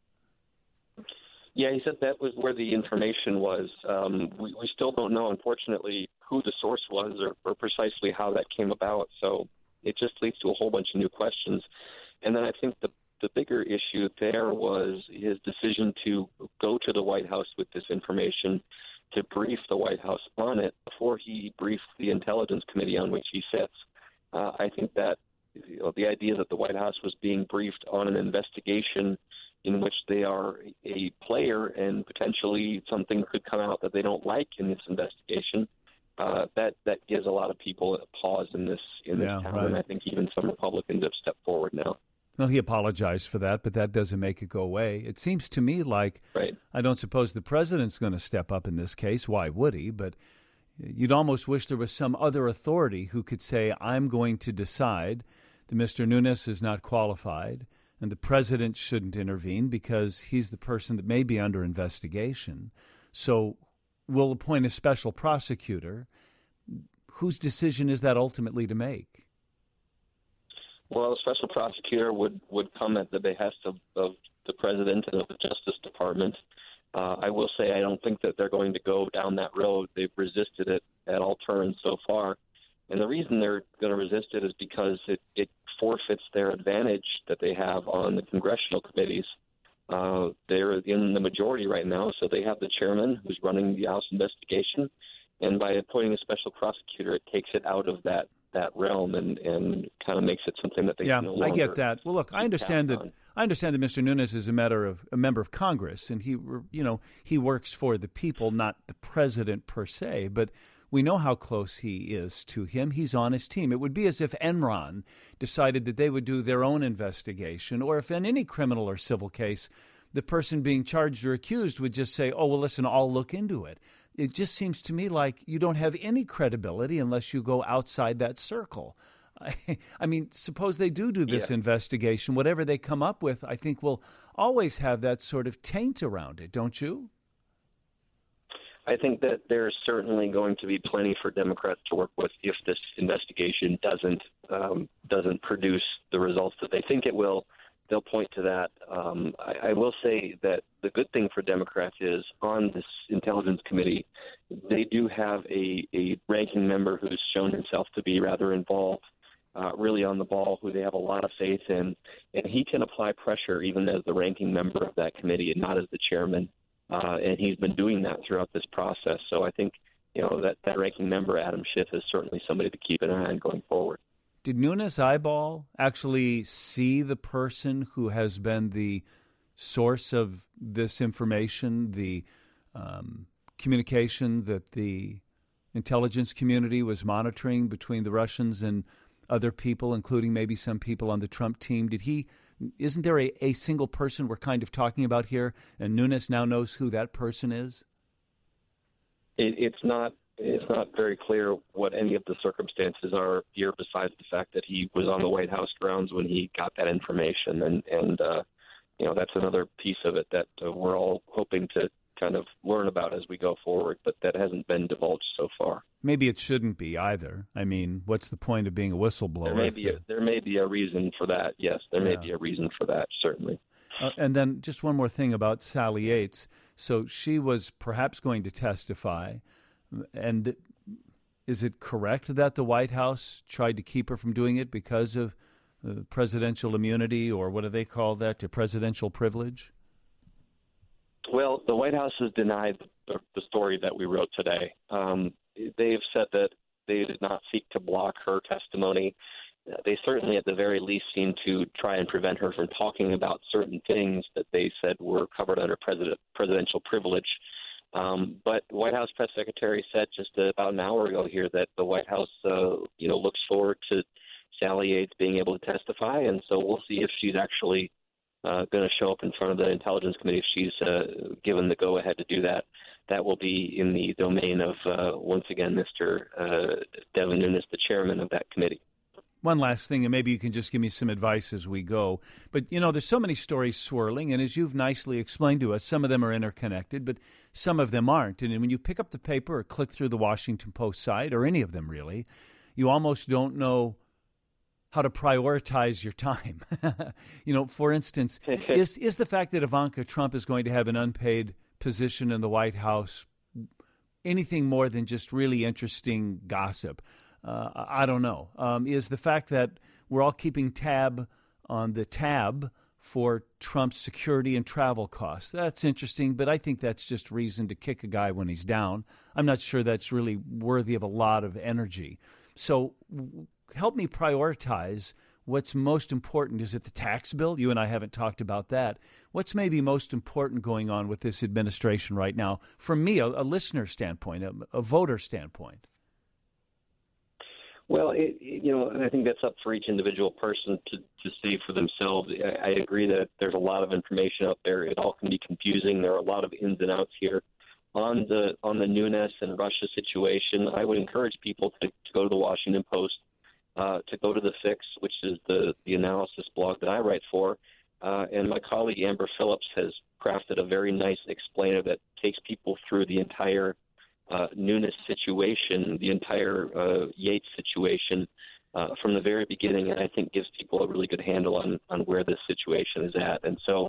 Yeah, he said that was where the information was. We still don't know, unfortunately, who the source was or precisely how that came about. So it just leads to a whole bunch of new questions. And then I think the bigger issue there was his decision to go to the White House with this information, to brief the White House on it before he briefed the Intelligence Committee on which he sits. I think that the idea that the White House was being briefed on an investigation in which they are a player and potentially something could come out that they don't like in this investigation, that gives a lot of people a pause in this town. Right. And I think even some Republicans have stepped forward now. Well, he apologized for that, but that doesn't make it go away. It seems to me like I don't suppose the president's going to step up in this case. Why would he? But you'd almost wish there was some other authority who could say, I'm going to decide that Mr. Nunes is not qualified and the president shouldn't intervene because he's the person that may be under investigation. So we'll appoint a special prosecutor. Whose decision is that ultimately to make? Well, a special prosecutor would come at the behest of the president and of the Justice Department. I will say I don't think that they're going to go down that road. They've resisted it at all turns so far. And the reason they're going to resist it is because it forfeits their advantage that they have on the congressional committees. They're in the majority right now, so they have the chairman who's running the House investigation. And by appointing a special prosecutor, it takes it out of that realm and kind of makes it something that they can no longer. I get that. Well, look, I understand that Mr. Nunes is a member of Congress, and he works for the people, not the president per se. But we know how close he is to him. He's on his team. It would be as if Enron decided that they would do their own investigation, or if in any criminal or civil case, the person being charged or accused would just say, oh, well, listen, I'll look into it. It just seems to me like you don't have any credibility unless you go outside that circle. I mean, suppose they do this investigation. Whatever they come up with, I think will always have that sort of taint around it, don't you? I think that there's certainly going to be plenty for Democrats to work with if this investigation doesn't produce the results that they think it will. They'll point to that. I will say that the good thing for Democrats is on this Intelligence Committee, they do have a ranking member who's shown himself to be rather involved, really on the ball, who they have a lot of faith in. And he can apply pressure even as the ranking member of that committee and not as the chairman. And he's been doing that throughout this process. So I think, that ranking member, Adam Schiff, is certainly somebody to keep an eye on going forward. Did Nunes Eyeball actually see the person who has been the source of this information, the communication that the intelligence community was monitoring between the Russians and other people, including maybe some people on the Trump team? Isn't there a single person we're kind of talking about here, and Nunes now knows who that person is? It's not very clear what any of the circumstances are here besides the fact that he was on the White House grounds when he got that information. And that's another piece of it that we're all hoping to kind of learn about as we go forward, but that hasn't been divulged so far. Maybe it shouldn't be either. I mean, what's the point of being a whistleblower? There may be a reason for that. Yes, there may be a reason for that, certainly. And then just one more thing about Sally Yates. So she was perhaps going to testify. And is it correct that the White House tried to keep her from doing it because of presidential immunity, or what do they call that, to presidential privilege? Well, the White House has denied the story that we wrote today. They have said that they did not seek to block her testimony. They certainly, at the very least, seem to try and prevent her from talking about certain things that they said were covered under presidential privilege. But the White House press secretary said just about an hour ago here that the White House, looks forward to Sally Yates being able to testify, and so we'll see if she's actually going to show up in front of the Intelligence Committee. If she's given the go-ahead to do that, that will be in the domain of, once again, Mr. Devin Nunes, the chairman of that committee. One last thing, and maybe you can just give me some advice as we go. But, there's so many stories swirling, and as you've nicely explained to us, some of them are interconnected, but some of them aren't. And when you pick up the paper or click through the Washington Post site, or any of them really, you almost don't know how to prioritize your time. For instance, is the fact that Ivanka Trump is going to have an unpaid position in the White House anything more than just really interesting gossip? I don't know. Is the fact that we're all keeping tab on the tab for Trump's security and travel costs? That's interesting, but I think that's just reason to kick a guy when he's down. I'm not sure that's really worthy of a lot of energy. So help me prioritize what's most important. Is it the tax bill? You and I haven't talked about that. What's maybe most important going on with this administration right now, from me, a listener standpoint, a voter standpoint? Well, I think that's up for each individual person to see for themselves. I agree that there's a lot of information out there. It all can be confusing. There are a lot of ins and outs here. On the Nunes and Russia situation, I would encourage people to go to the Washington Post, to go to The Fix, which is the analysis blog that I write for. And my colleague Amber Phillips has crafted a very nice explainer that takes people through the entire Nunes situation, the entire Yates situation from the very beginning, and I think gives people a really good handle on where this situation is at. And so,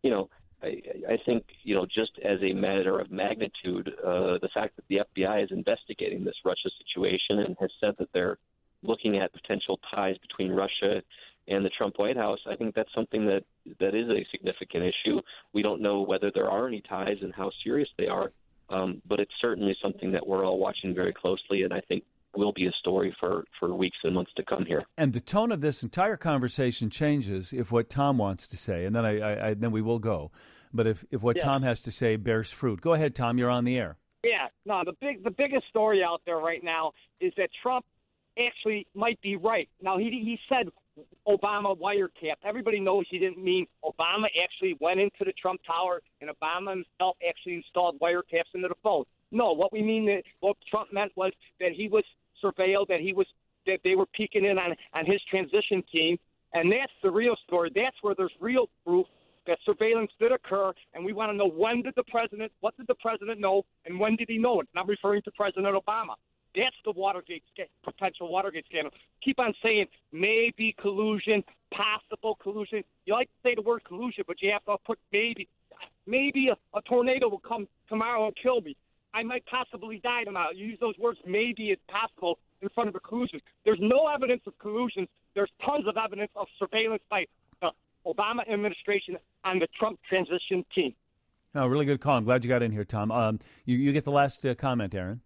I think, just as a matter of magnitude, the fact that the FBI is investigating this Russia situation and has said that they're looking at potential ties between Russia and the Trump White House, I think that's something that is a significant issue. We don't know whether there are any ties and how serious they are. But it's certainly something that we're all watching very closely, and I think will be a story for weeks and months to come here. And the tone of this entire conversation changes if what Tom wants to say, and then then we will go. But if what Tom has to say bears fruit. Go ahead, Tom, you're on the air. Yeah, no, the biggest story out there right now is that Trump actually might be right. Now, he said Obama wiretapped. Everybody knows he didn't mean Obama actually went into the Trump Tower and Obama himself actually installed wiretaps into the phone. No, what Trump meant was that he was surveilled, that they were peeking in on his transition team, and that's the real story. That's where there's real proof that surveillance did occur, and we want to know what did the president know, and when did he know it? And I'm referring to President Obama. That's the potential Watergate scandal. Keep on saying maybe collusion, possible collusion. You like to say the word collusion, but you have to put maybe. Maybe a tornado will come tomorrow and kill me. I might possibly die tomorrow. You use those words, maybe it's possible, in front of a collusion. There's no evidence of collusion. There's tons of evidence of surveillance by the Obama administration on the Trump transition team. Oh, really good call. I'm glad you got in here, Tom. You get the last comment, Aaron.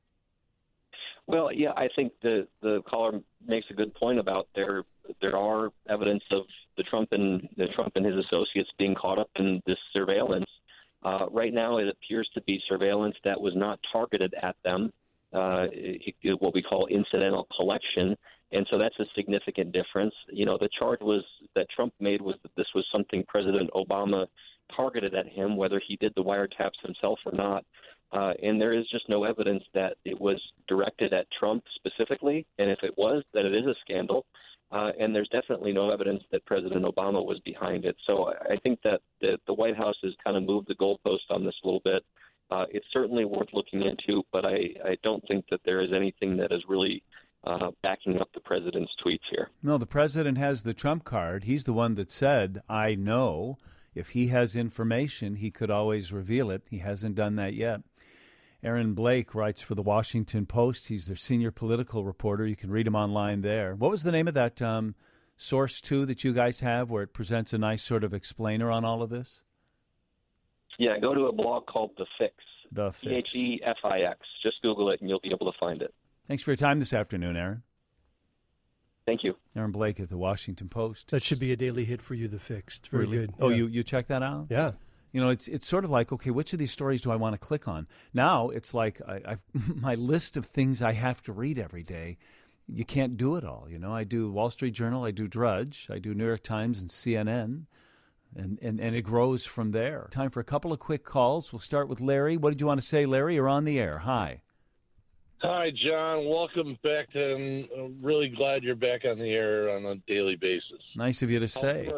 Well, yeah, I think the caller makes a good point about there are evidence of Trump and his associates being caught up in this surveillance. Right now, it appears to be surveillance that was not targeted at them, what we call incidental collection, and so that's a significant difference. The charge that Trump made was that this was something President Obama targeted at him, whether he did the wiretaps himself or not. And there is just no evidence that it was directed at Trump specifically. And if it was, then it is a scandal. And there's definitely no evidence that President Obama was behind it. So I think that the White House has kind of moved the goalpost on this a little bit. It's certainly worth looking into, but I don't think that there is anything that is really backing up the president's tweets here. No, the president has the Trump card. He's the one that said, I know. If he has information, he could always reveal it. He hasn't done that yet. Aaron Blake writes for the Washington Post. He's their senior political reporter. You can read him online there. What was the name of that Source 2 that you guys have where it presents a nice sort of explainer on all of this? Yeah, go to a blog called The Fix. The Fix. THEFIX. Just Google it and you'll be able to find it. Thanks for your time this afternoon, Aaron. Thank you. Aaron Blake at the Washington Post. That should be a daily hit for you, The Fix. It's very good. Oh, yeah. you check that out? Yeah. It's sort of like, okay, which of these stories do I want to click on? Now it's like my list of things I have to read every day. You can't do it all. I do Wall Street Journal, I do Drudge, I do New York Times and CNN, and it grows from there. Time for a couple of quick calls. We'll start with Larry. What did you want to say, Larry? You're on the air. Hi. Hi, John. Welcome back. I'm really glad you're back on the air on a daily basis. Nice of you to say.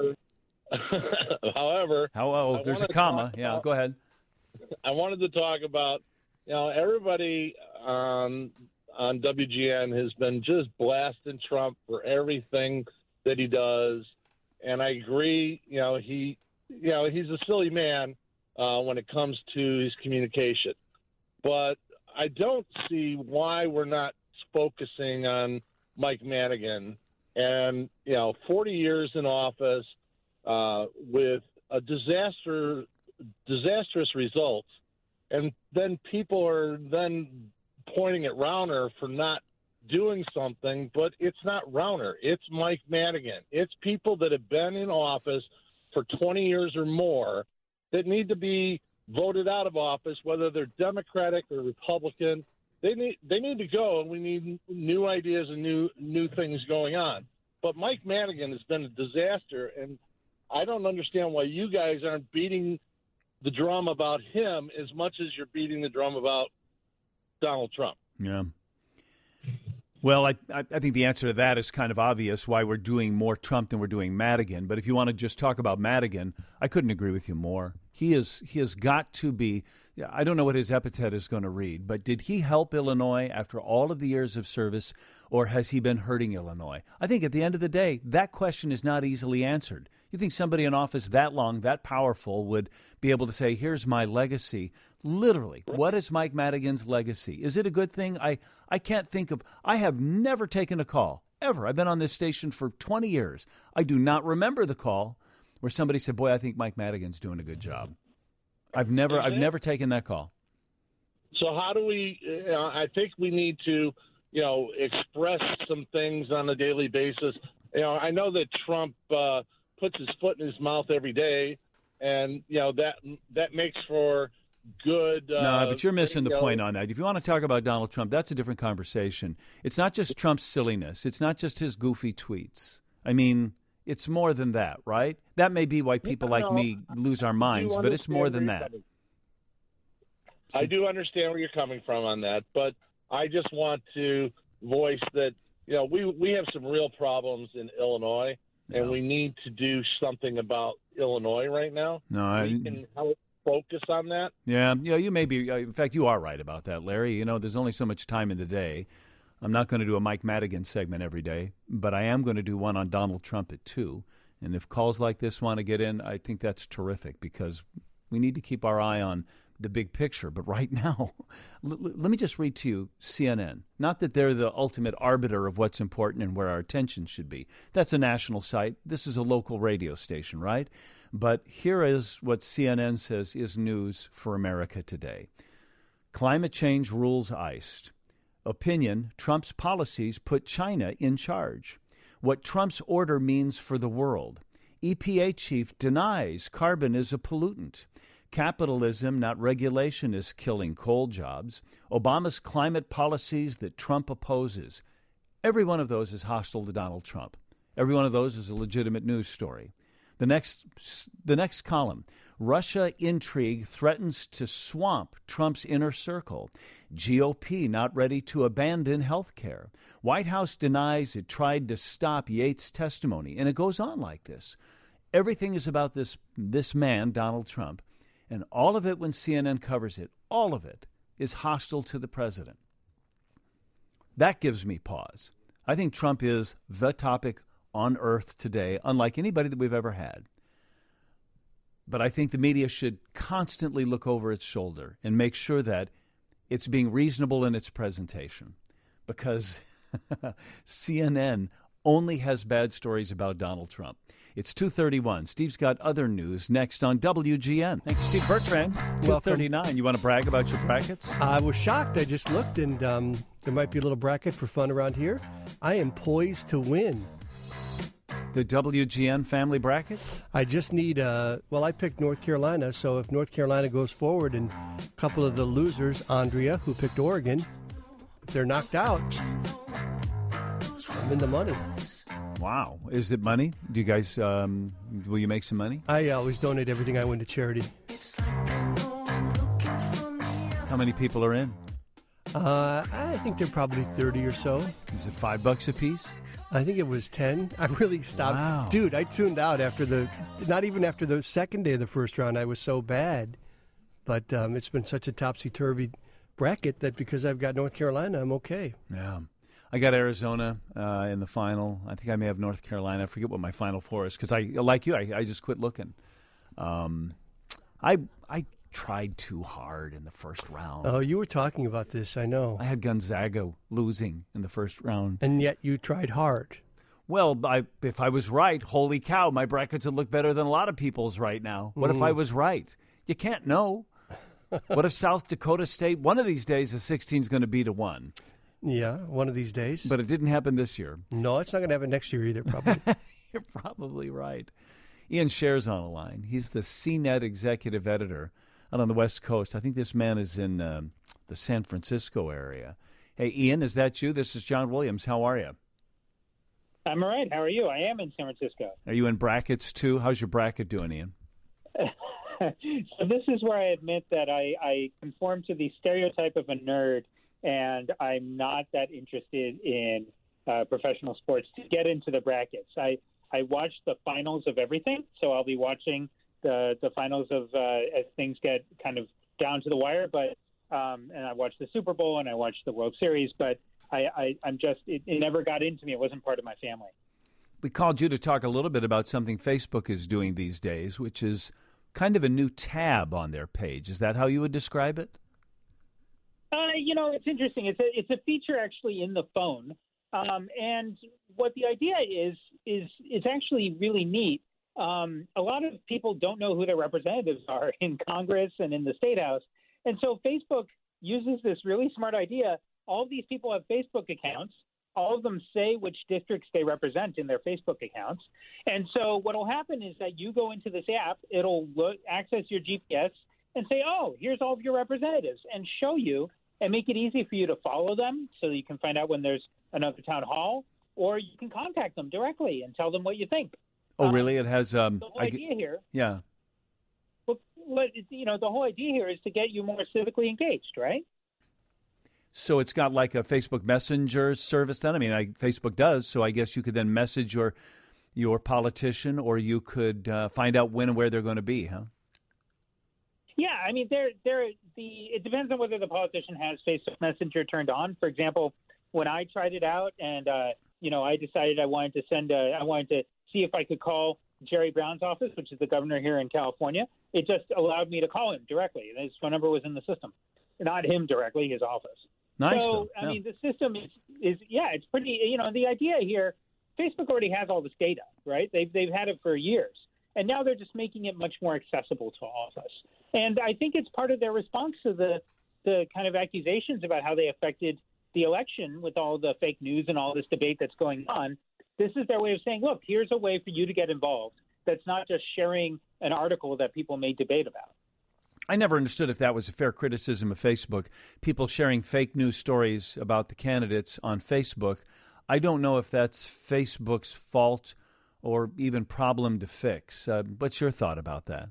However, there's a comma. Yeah, go ahead. I wanted to talk about, everybody on WGN has been just blasting Trump for everything that he does, and I agree. He's a silly man when it comes to his communication, but I don't see why we're not focusing on Mike Madigan and 40 years in office with a disastrous results, and then people are then pointing at Rauner for not doing something, but it's not Rauner, it's Mike Madigan. It's people that have been in office for 20 years or more that need to be voted out of office, whether they're Democratic or Republican. They need to go, and we need new ideas and new things going on. But Mike Madigan has been a disaster, and I don't understand why you guys aren't beating the drum about him as much as you're beating the drum about Donald Trump. Yeah. Well, I think the answer to that is kind of obvious, why we're doing more Trump than we're doing Madigan. But if you want to just talk about Madigan, I couldn't agree with you more. He has got to be, I don't know what his epithet is going to read, but did he help Illinois after all of the years of service, or has he been hurting Illinois? I think at the end of the day, that question is not easily answered. You think somebody in office that long, that powerful, would be able to say, here's my legacy? Literally, what is Mike Madigan's legacy? Is it a good thing? I can't think of, I have never taken a call, ever. I've been on this station for 20 years. I do not remember the call where somebody said, boy, I think Mike Madigan's doing a good job. I've never taken that call. So how do we, I think we need to, express some things on a daily basis. I know that Trump puts his foot in his mouth every day, and, that makes for good. No, but you're missing the point on that. If you want to talk about Donald Trump, that's a different conversation. It's not just Trump's silliness. It's not just his goofy tweets. I mean, it's more than that, right? That may be why people like me lose our minds, but it's more than that. I do understand where you're coming from on that, but I just want to voice that, we have some real problems in Illinois, and we need to do something about Illinois right now. No, we can help focus on that. Yeah, you may be. In fact, you are right about that, Larry. There's only so much time in the day. I'm not going to do a Mike Madigan segment every day, but I am going to do one on Donald Trump at 2. And if calls like this want to get in, I think that's terrific, because we need to keep our eye on the big picture. But right now, let me just read to you CNN. Not that they're the ultimate arbiter of what's important and where our attention should be. That's a national site. This is a local radio station, right? But here is what CNN says is news for America today. Climate change rules iced. Opinion, Trump's policies put China in charge. What Trump's order means for the world. EPA chief denies carbon is a pollutant. Capitalism, not regulation, is killing coal jobs. Obama's climate policies that Trump opposes. Every one of those is hostile to Donald Trump. Every one of those is a legitimate news story. The next column, Russia intrigue threatens to swamp Trump's inner circle. GOP not ready to abandon health care. White House denies it tried to stop Yates' testimony. And it goes on like this. Everything is about this man, Donald Trump. And all of it, when CNN covers it, all of it is hostile to the president. That gives me pause. I think Trump is the topic on earth today, unlike anybody that we've ever had. But I think the media should constantly look over its shoulder and make sure that it's being reasonable in its presentation, because CNN only has bad stories about Donald Trump. It's 2:31. Steve's got other news next on WGN. Thank you, Steve Bertrand. 2:39. You want to brag about your brackets? I was shocked. I just looked, and there might be a little bracket for fun around here. I am poised to win. The WGN family bracket? I just need, I picked North Carolina, so if North Carolina goes forward and a couple of the losers, Andrea, who picked Oregon, if they're knocked out, I'm in the money. Wow. Is it money? Do you guys, will you make some money? I always donate everything I win to charity. How many people are in? I think they're probably 30 or so. Is it $5 a piece? I think it was 10. I really stopped. Wow. Dude, I tuned out not even after the second day of the first round. I was so bad. But it's been such a topsy-turvy bracket that because I've got North Carolina, I'm okay. Yeah. I got Arizona in the final. I think I may have North Carolina. I forget what my Final Four is because like you, I just quit looking. I tried too hard in the first round. Oh, you were talking about this, I know. I had Gonzaga losing in the first round. And yet you tried hard. Well, if I was right, holy cow, my brackets would look better than a lot of people's right now. What if I was right? You can't know. What if South Dakota State, one of these days, the 16 is going to be to 1? Yeah, one of these days. But it didn't happen this year. No, it's not going to happen next year either, probably. You're probably right. Ian Scher's on the line. He's the CNET executive editor out on the West Coast. I think this man is in the San Francisco area. Hey, Ian, is that you? This is John Williams. How are you? I'm all right. How are you? I am in San Francisco. Are you in brackets, too? How's your bracket doing, Ian? So this is where I admit that I conform to the stereotype of a nerd, and I'm not that interested in professional sports to get into the brackets. I watch the finals of everything, so I'll be watching the finals of as things get kind of down to the wire. But and I watch the Super Bowl and I watch the World Series, but I'm just it never got into me. It wasn't part of my family. We called you to talk a little bit about something Facebook is doing these days, which is kind of a new tab on their page. Is that how you would describe it? It's interesting. It's a feature actually in the phone, and what the idea is actually really neat. A lot of people don't know who their representatives are in Congress and in the State House, and so Facebook uses this really smart idea. All of these people have Facebook accounts. All of them say which districts they represent in their Facebook accounts. And so what will happen is that you go into this app, it'll access your GPS and say, oh, here's all of your representatives, and show you and make it easy for you to follow them so that you can find out when there's another town hall, or you can contact them directly and tell them what you think. Oh, really? It has the whole idea here. Yeah. Well, the whole idea here is to get you more civically engaged, right? So it's got like a Facebook Messenger service then? I mean, Facebook does, so I guess you could then message your politician, or you could find out when and where they're going to be, huh? Yeah, I mean, it depends on whether the politician has Facebook Messenger turned on. For example, when I tried it out and, I decided I wanted to see if I could call Jerry Brown's office, which is the governor here in California. It just allowed me to call him directly. His phone number was in the system. Not him directly, his office. Nice. So, I mean, the system is it's pretty, the idea here, Facebook already has all this data, right? They've had it for years. And now they're just making it much more accessible to all of us. And I think it's part of their response to the kind of accusations about how they affected the election with all the fake news and all this debate that's going on. This is their way of saying, look, here's a way for you to get involved that's not just sharing an article that people may debate about. I never understood if that was a fair criticism of Facebook, people sharing fake news stories about the candidates on Facebook. I don't know if that's Facebook's fault or even problem to fix. What's your thought about that?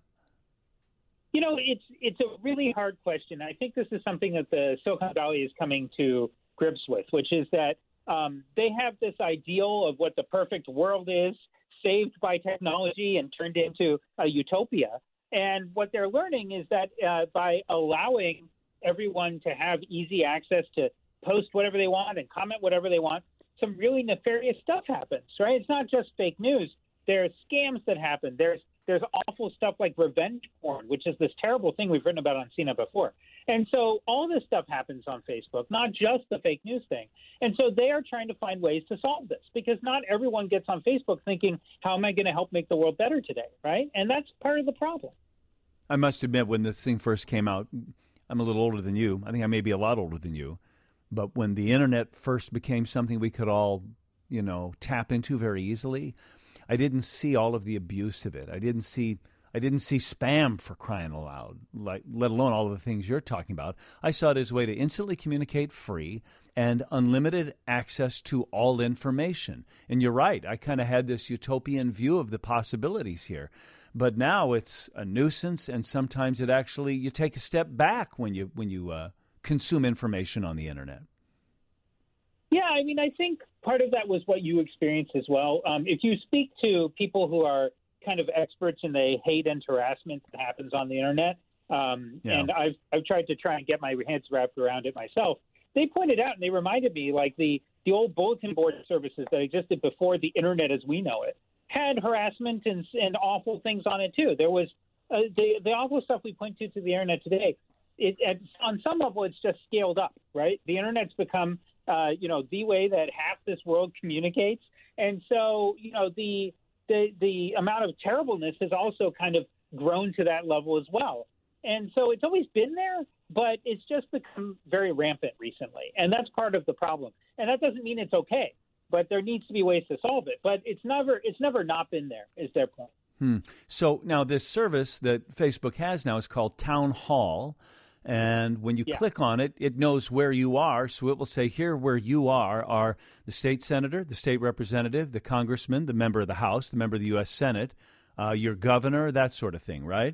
It's a really hard question. I think this is something that the Silicon Valley is coming to grips with, which is that they have this ideal of what the perfect world is, saved by technology and turned into a utopia. And what they're learning is that by allowing everyone to have easy access to post whatever they want and comment whatever they want, some really nefarious stuff happens, right? It's not just fake news. There's scams that happen. There's awful stuff like revenge porn, which is this terrible thing we've written about on CNET before. And so all this stuff happens on Facebook, not just the fake news thing. And so they are trying to find ways to solve this because not everyone gets on Facebook thinking, how am I going to help make the world better today, right? And that's part of the problem. I must admit, when this thing first came out, I'm a little older than you. I think I may be a lot older than you. But when the Internet first became something we could all, tap into very easily, I didn't see all of the abuse of it. I didn't see spam, for crying aloud, let alone all of the things you're talking about. I saw it as a way to instantly communicate free and unlimited access to all information. And you're right. I kind of had this utopian view of the possibilities here. But now it's a nuisance, and sometimes it actually, you take a step back when you consume information on the internet? Yeah, I mean, I think part of that was what you experienced as well. If you speak to people who are kind of experts in the hate and harassment that happens on the internet, and I've tried and get my hands wrapped around it myself, they pointed out and they reminded me, like the old bulletin board services that existed before the internet as we know it had harassment and awful things on it too. There was the awful stuff we point to the internet today. On some level, it's just scaled up, right? The internet's become the way that half this world communicates. And so, the amount of terribleness has also kind of grown to that level as well. And so it's always been there, but it's just become very rampant recently. And that's part of the problem. And that doesn't mean it's okay, but there needs to be ways to solve it. But it's never not been there, is their point. So now this service that Facebook has now is called Town Hall. And when you click on it, it knows where you are. So it will say here where you are the state senator, the state representative, the congressman, the member of the House, the member of the U.S. Senate, your governor, that sort of thing, right?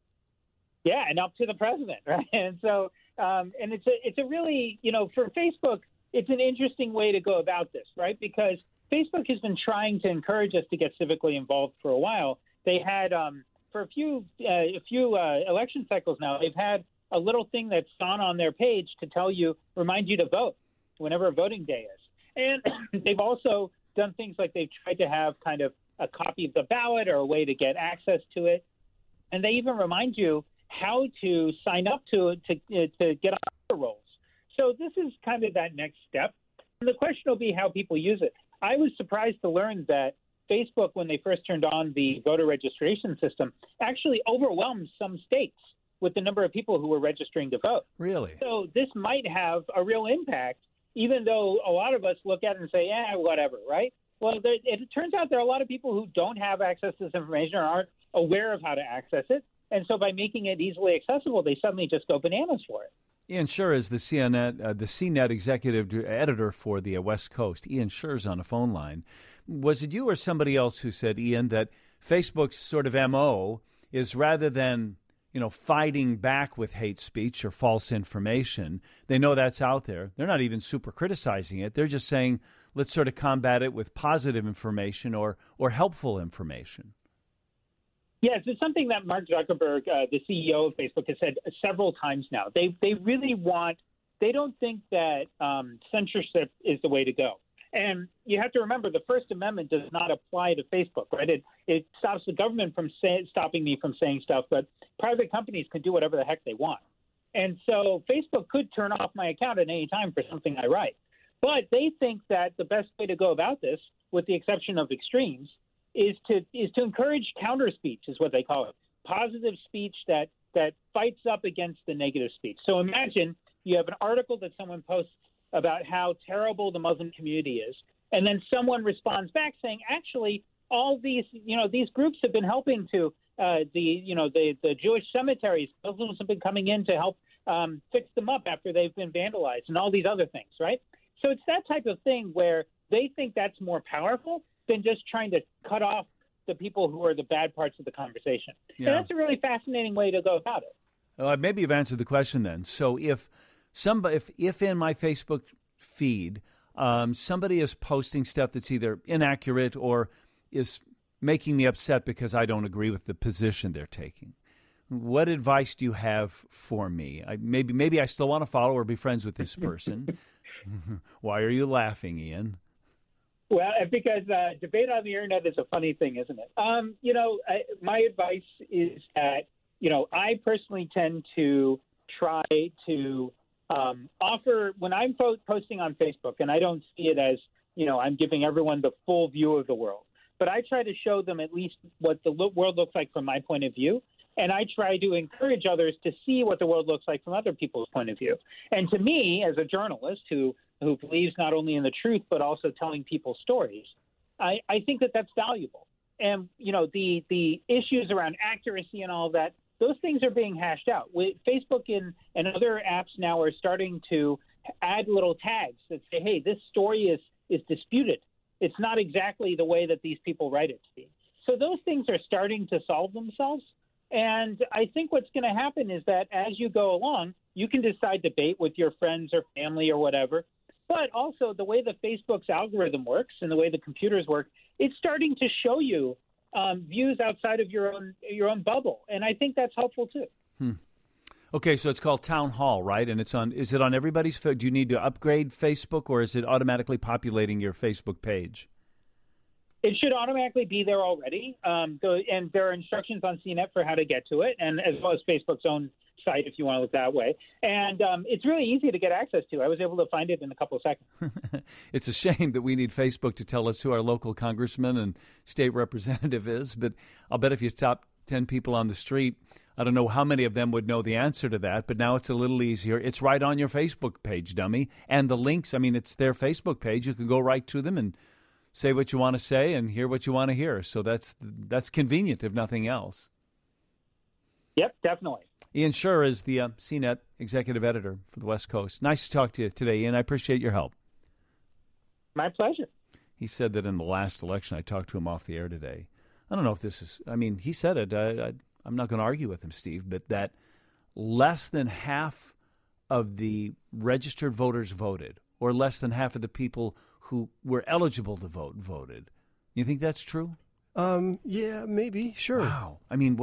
Yeah, and up to the president, right? And so, and it's a really, for Facebook, it's an interesting way to go about this, right? Because Facebook has been trying to encourage us to get civically involved for a while. They had, for a few election cycles now, they've had a little thing that's gone on their page to remind you to vote whenever voting day is. And they've also done things like they've tried to have kind of a copy of the ballot or a way to get access to it. And they even remind you how to sign up to get on the rolls. So this is kind of that next step. And the question will be how people use it. I was surprised to learn that Facebook, when they first turned on the voter registration system, actually overwhelmed some states with the number of people who were registering to vote. Really? So this might have a real impact, even though a lot of us look at it and say, whatever, right? Well, it turns out there are a lot of people who don't have access to this information or aren't aware of how to access it. And so by making it easily accessible, they suddenly just go bananas for it. Ian Sherr is the CNET executive editor for the West Coast. Ian Sherr's on a phone line. Was it you or somebody else who said, Ian, that Facebook's sort of MO is rather than fighting back with hate speech or false information, they know that's out there. They're not even super criticizing it. They're just saying, let's sort of combat it with positive information or helpful information. Yes, it's something that Mark Zuckerberg, the CEO of Facebook, has said several times now. They don't think that censorship is the way to go. And you have to remember, the First Amendment does not apply to Facebook, right? It stops the government from stopping me from saying stuff, but private companies can do whatever the heck they want. And so Facebook could turn off my account at any time for something I write. But they think that the best way to go about this, with the exception of extremes, is to encourage counter speech, is what they call it. Positive speech that fights up against the negative speech. So imagine you have an article that someone posts about how terrible the Muslim community is, and then someone responds back saying, actually, all these groups have been helping to the Jewish cemeteries. Muslims have been coming in to help fix them up after they've been vandalized, and all these other things, right? So it's that type of thing where they think that's more powerful than just trying to cut off the people who are the bad parts of the conversation. Yeah. And that's a really fascinating way to go about it. Well, maybe you've answered the question then. So if in my Facebook feed somebody is posting stuff that's either inaccurate or is making me upset because I don't agree with the position they're taking, what advice do you have for me? Maybe I still want to follow or be friends with this person. Why are you laughing, Ian? Well, because debate on the internet is a funny thing, isn't it? My advice is that, I personally tend to try to offer, when I'm posting on Facebook, and I don't see it as, I'm giving everyone the full view of the world, but I try to show them at least what the world looks like from my point of view. And I try to encourage others to see what the world looks like from other people's point of view. And to me, as a journalist who believes not only in the truth, but also telling people stories, I think that that's valuable. And, the issues around accuracy and all of that, those things are being hashed out. Facebook and other apps now are starting to add little tags that say, hey, this story is disputed. It's not exactly the way that these people write it to be. So those things are starting to solve themselves. And I think what's going to happen is that as you go along, you can decide debate with your friends or family or whatever. But also the way the Facebook's algorithm works and the way the computers work, it's starting to show you views outside of your own bubble, and I think that's helpful too. Okay, so it's called Town Hall, right? And is it on everybody's? Do you need to upgrade Facebook, or is it automatically populating your Facebook page? It should automatically be there already, and there are instructions on CNET for how to get to it, and as well as Facebook's own site if you want to look that way. And it's really easy to get access to. I was able to find it in a couple of seconds. It's a shame that we need Facebook to tell us who our local congressman and state representative is, but I'll bet if you stop 10 people on the street, I don't know how many of them would know the answer to that, but now it's a little easier. It's right on your Facebook page, dummy. And the links, I mean, it's their Facebook page. You can go right to them and say what you want to say and hear what you want to hear. So that's convenient, if nothing else. Yep, definitely. Ian Scher is the CNET executive editor for the West Coast. Nice to talk to you today, Ian. I appreciate your help. My pleasure. He said that in the last election, I talked to him off the air today. I don't know if this is, I mean, he said it. I'm not going to argue with him, Steve, but that less than half of the registered voters voted, or less than half of the people who were eligible to vote voted. You think that's true? Yeah, maybe. Sure. Wow. I mean,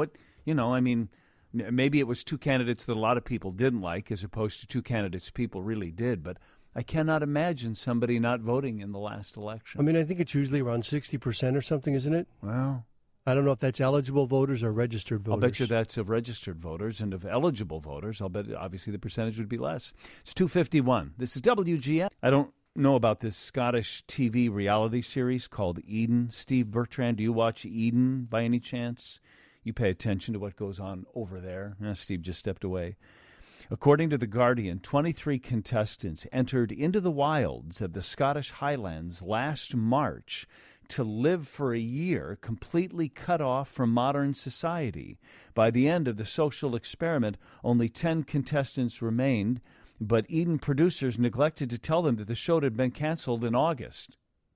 maybe it was two candidates that a lot of people didn't like as opposed to two candidates people really did, but I cannot imagine somebody not voting in the last election. I mean, I think it's usually around 60% or something, isn't it? Well, I don't know if that's eligible voters or registered voters. I'll bet you that's of registered voters, and of eligible voters, I'll bet obviously the percentage would be less. It's 2:51. This is WGN. I don't know about this Scottish TV reality series called Eden. Steve Bertrand, do you watch Eden by any chance? You pay attention to what goes on over there. Steve just stepped away. According to The Guardian, 23 contestants entered into the wilds of the Scottish Highlands last March to live for a year completely cut off from modern society. By the end of the social experiment, only 10 contestants remained, but Eden producers neglected to tell them that the show had been canceled in August.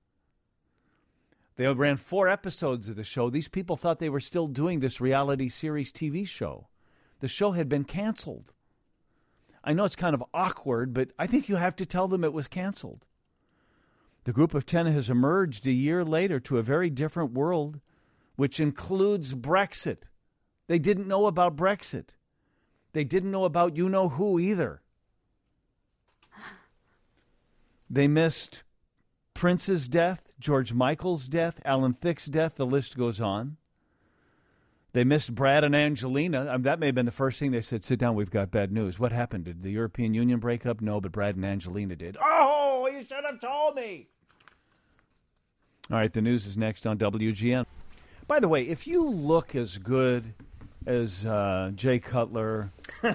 They ran 4 episodes of the show. These people thought they were still doing this reality series TV show. The show had been canceled. I know it's kind of awkward, but I think you have to tell them it was canceled. The group of 10 has emerged a year later to a very different world, which includes Brexit. They didn't know about Brexit. They didn't know about you-know-who either. They missed Prince's death, George Michael's death, Alan Thicke's death, the list goes on. They missed Brad and Angelina. That may have been the first thing they said, sit down, we've got bad news. What happened? Did the European Union break up? No, but Brad and Angelina did. Oh, you should have told me. All right, the news is next on WGN. By the way, if you look as good as Jay Cutler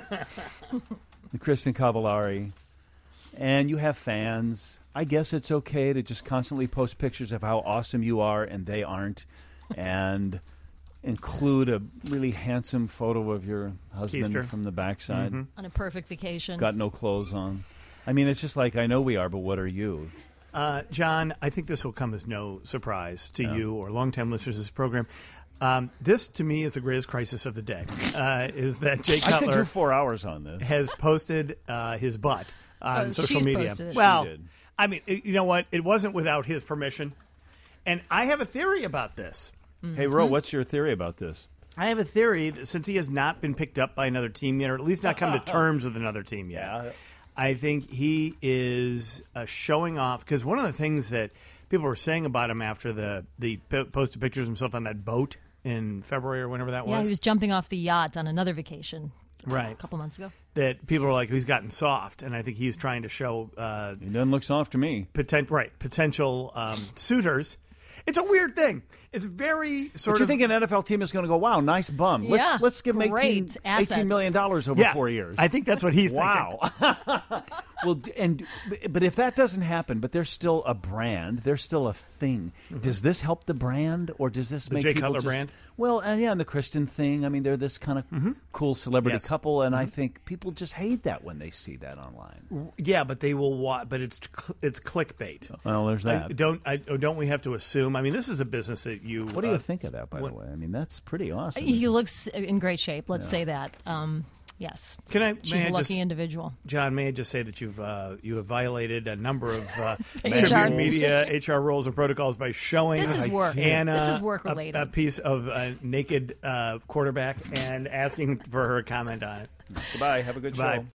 and Kristen Cavallari, and you have fans, I guess it's okay to just constantly post pictures of how awesome you are and they aren't, and include a really handsome photo of your husband Keister from the backside. Mm-hmm. On a perfect vacation. Got no clothes on. I mean, it's just like, I know we are, but what are you? John, I think this will come as no surprise to you or longtime listeners of this program. This, to me, is the greatest crisis of the day, is that Jay Cutler I could do 4 hours on this. has posted his butt on social media. Posted it. Well, I mean, you know what? It wasn't without his permission. And I have a theory about this. Hey, Ro, what's your theory about this? I have a theory that since he has not been picked up by another team yet, or at least not come to terms with another team yet, Yeah. I think he is showing off. Because one of the things that people were saying about him after the posted pictures of himself on that boat in February or whenever that was. Yeah, he was jumping off the yacht on another vacation. Right. A couple months ago. That people were like, he's gotten soft. And I think he's trying to show He doesn't look soft to me. potential suitors. It's a weird thing. It's very sort But you of. think an NFL team is going to go, wow, nice bum. Yeah, Let's give him great $18 million over Yes, 4 years. I think that's what he's wow. Well, but if that doesn't happen, but they're still a brand, they're still a thing. Mm-hmm. Does this help the brand, or does this make Jay people Cutler just, brand? Well, yeah, and the Kristen thing. I mean, they're this kind of cool celebrity Yes. couple, and I think people just hate that when they see that online. Yeah, but they will watch. But it's clickbait. Well, there's that. Don't we have to assume? I mean, this is a business that you. What do you think of that, by the way? I mean, that's pretty awesome. He looks in great shape. Let's say that. Yes. May She's a I lucky just- individual. John, may I just say that you have violated a number of HR Tribune Media HR rules and protocols by showing This is work. Anna This is work related. a piece of a naked quarterback and asking for her comment on it. Goodbye. Have a good Goodbye. show.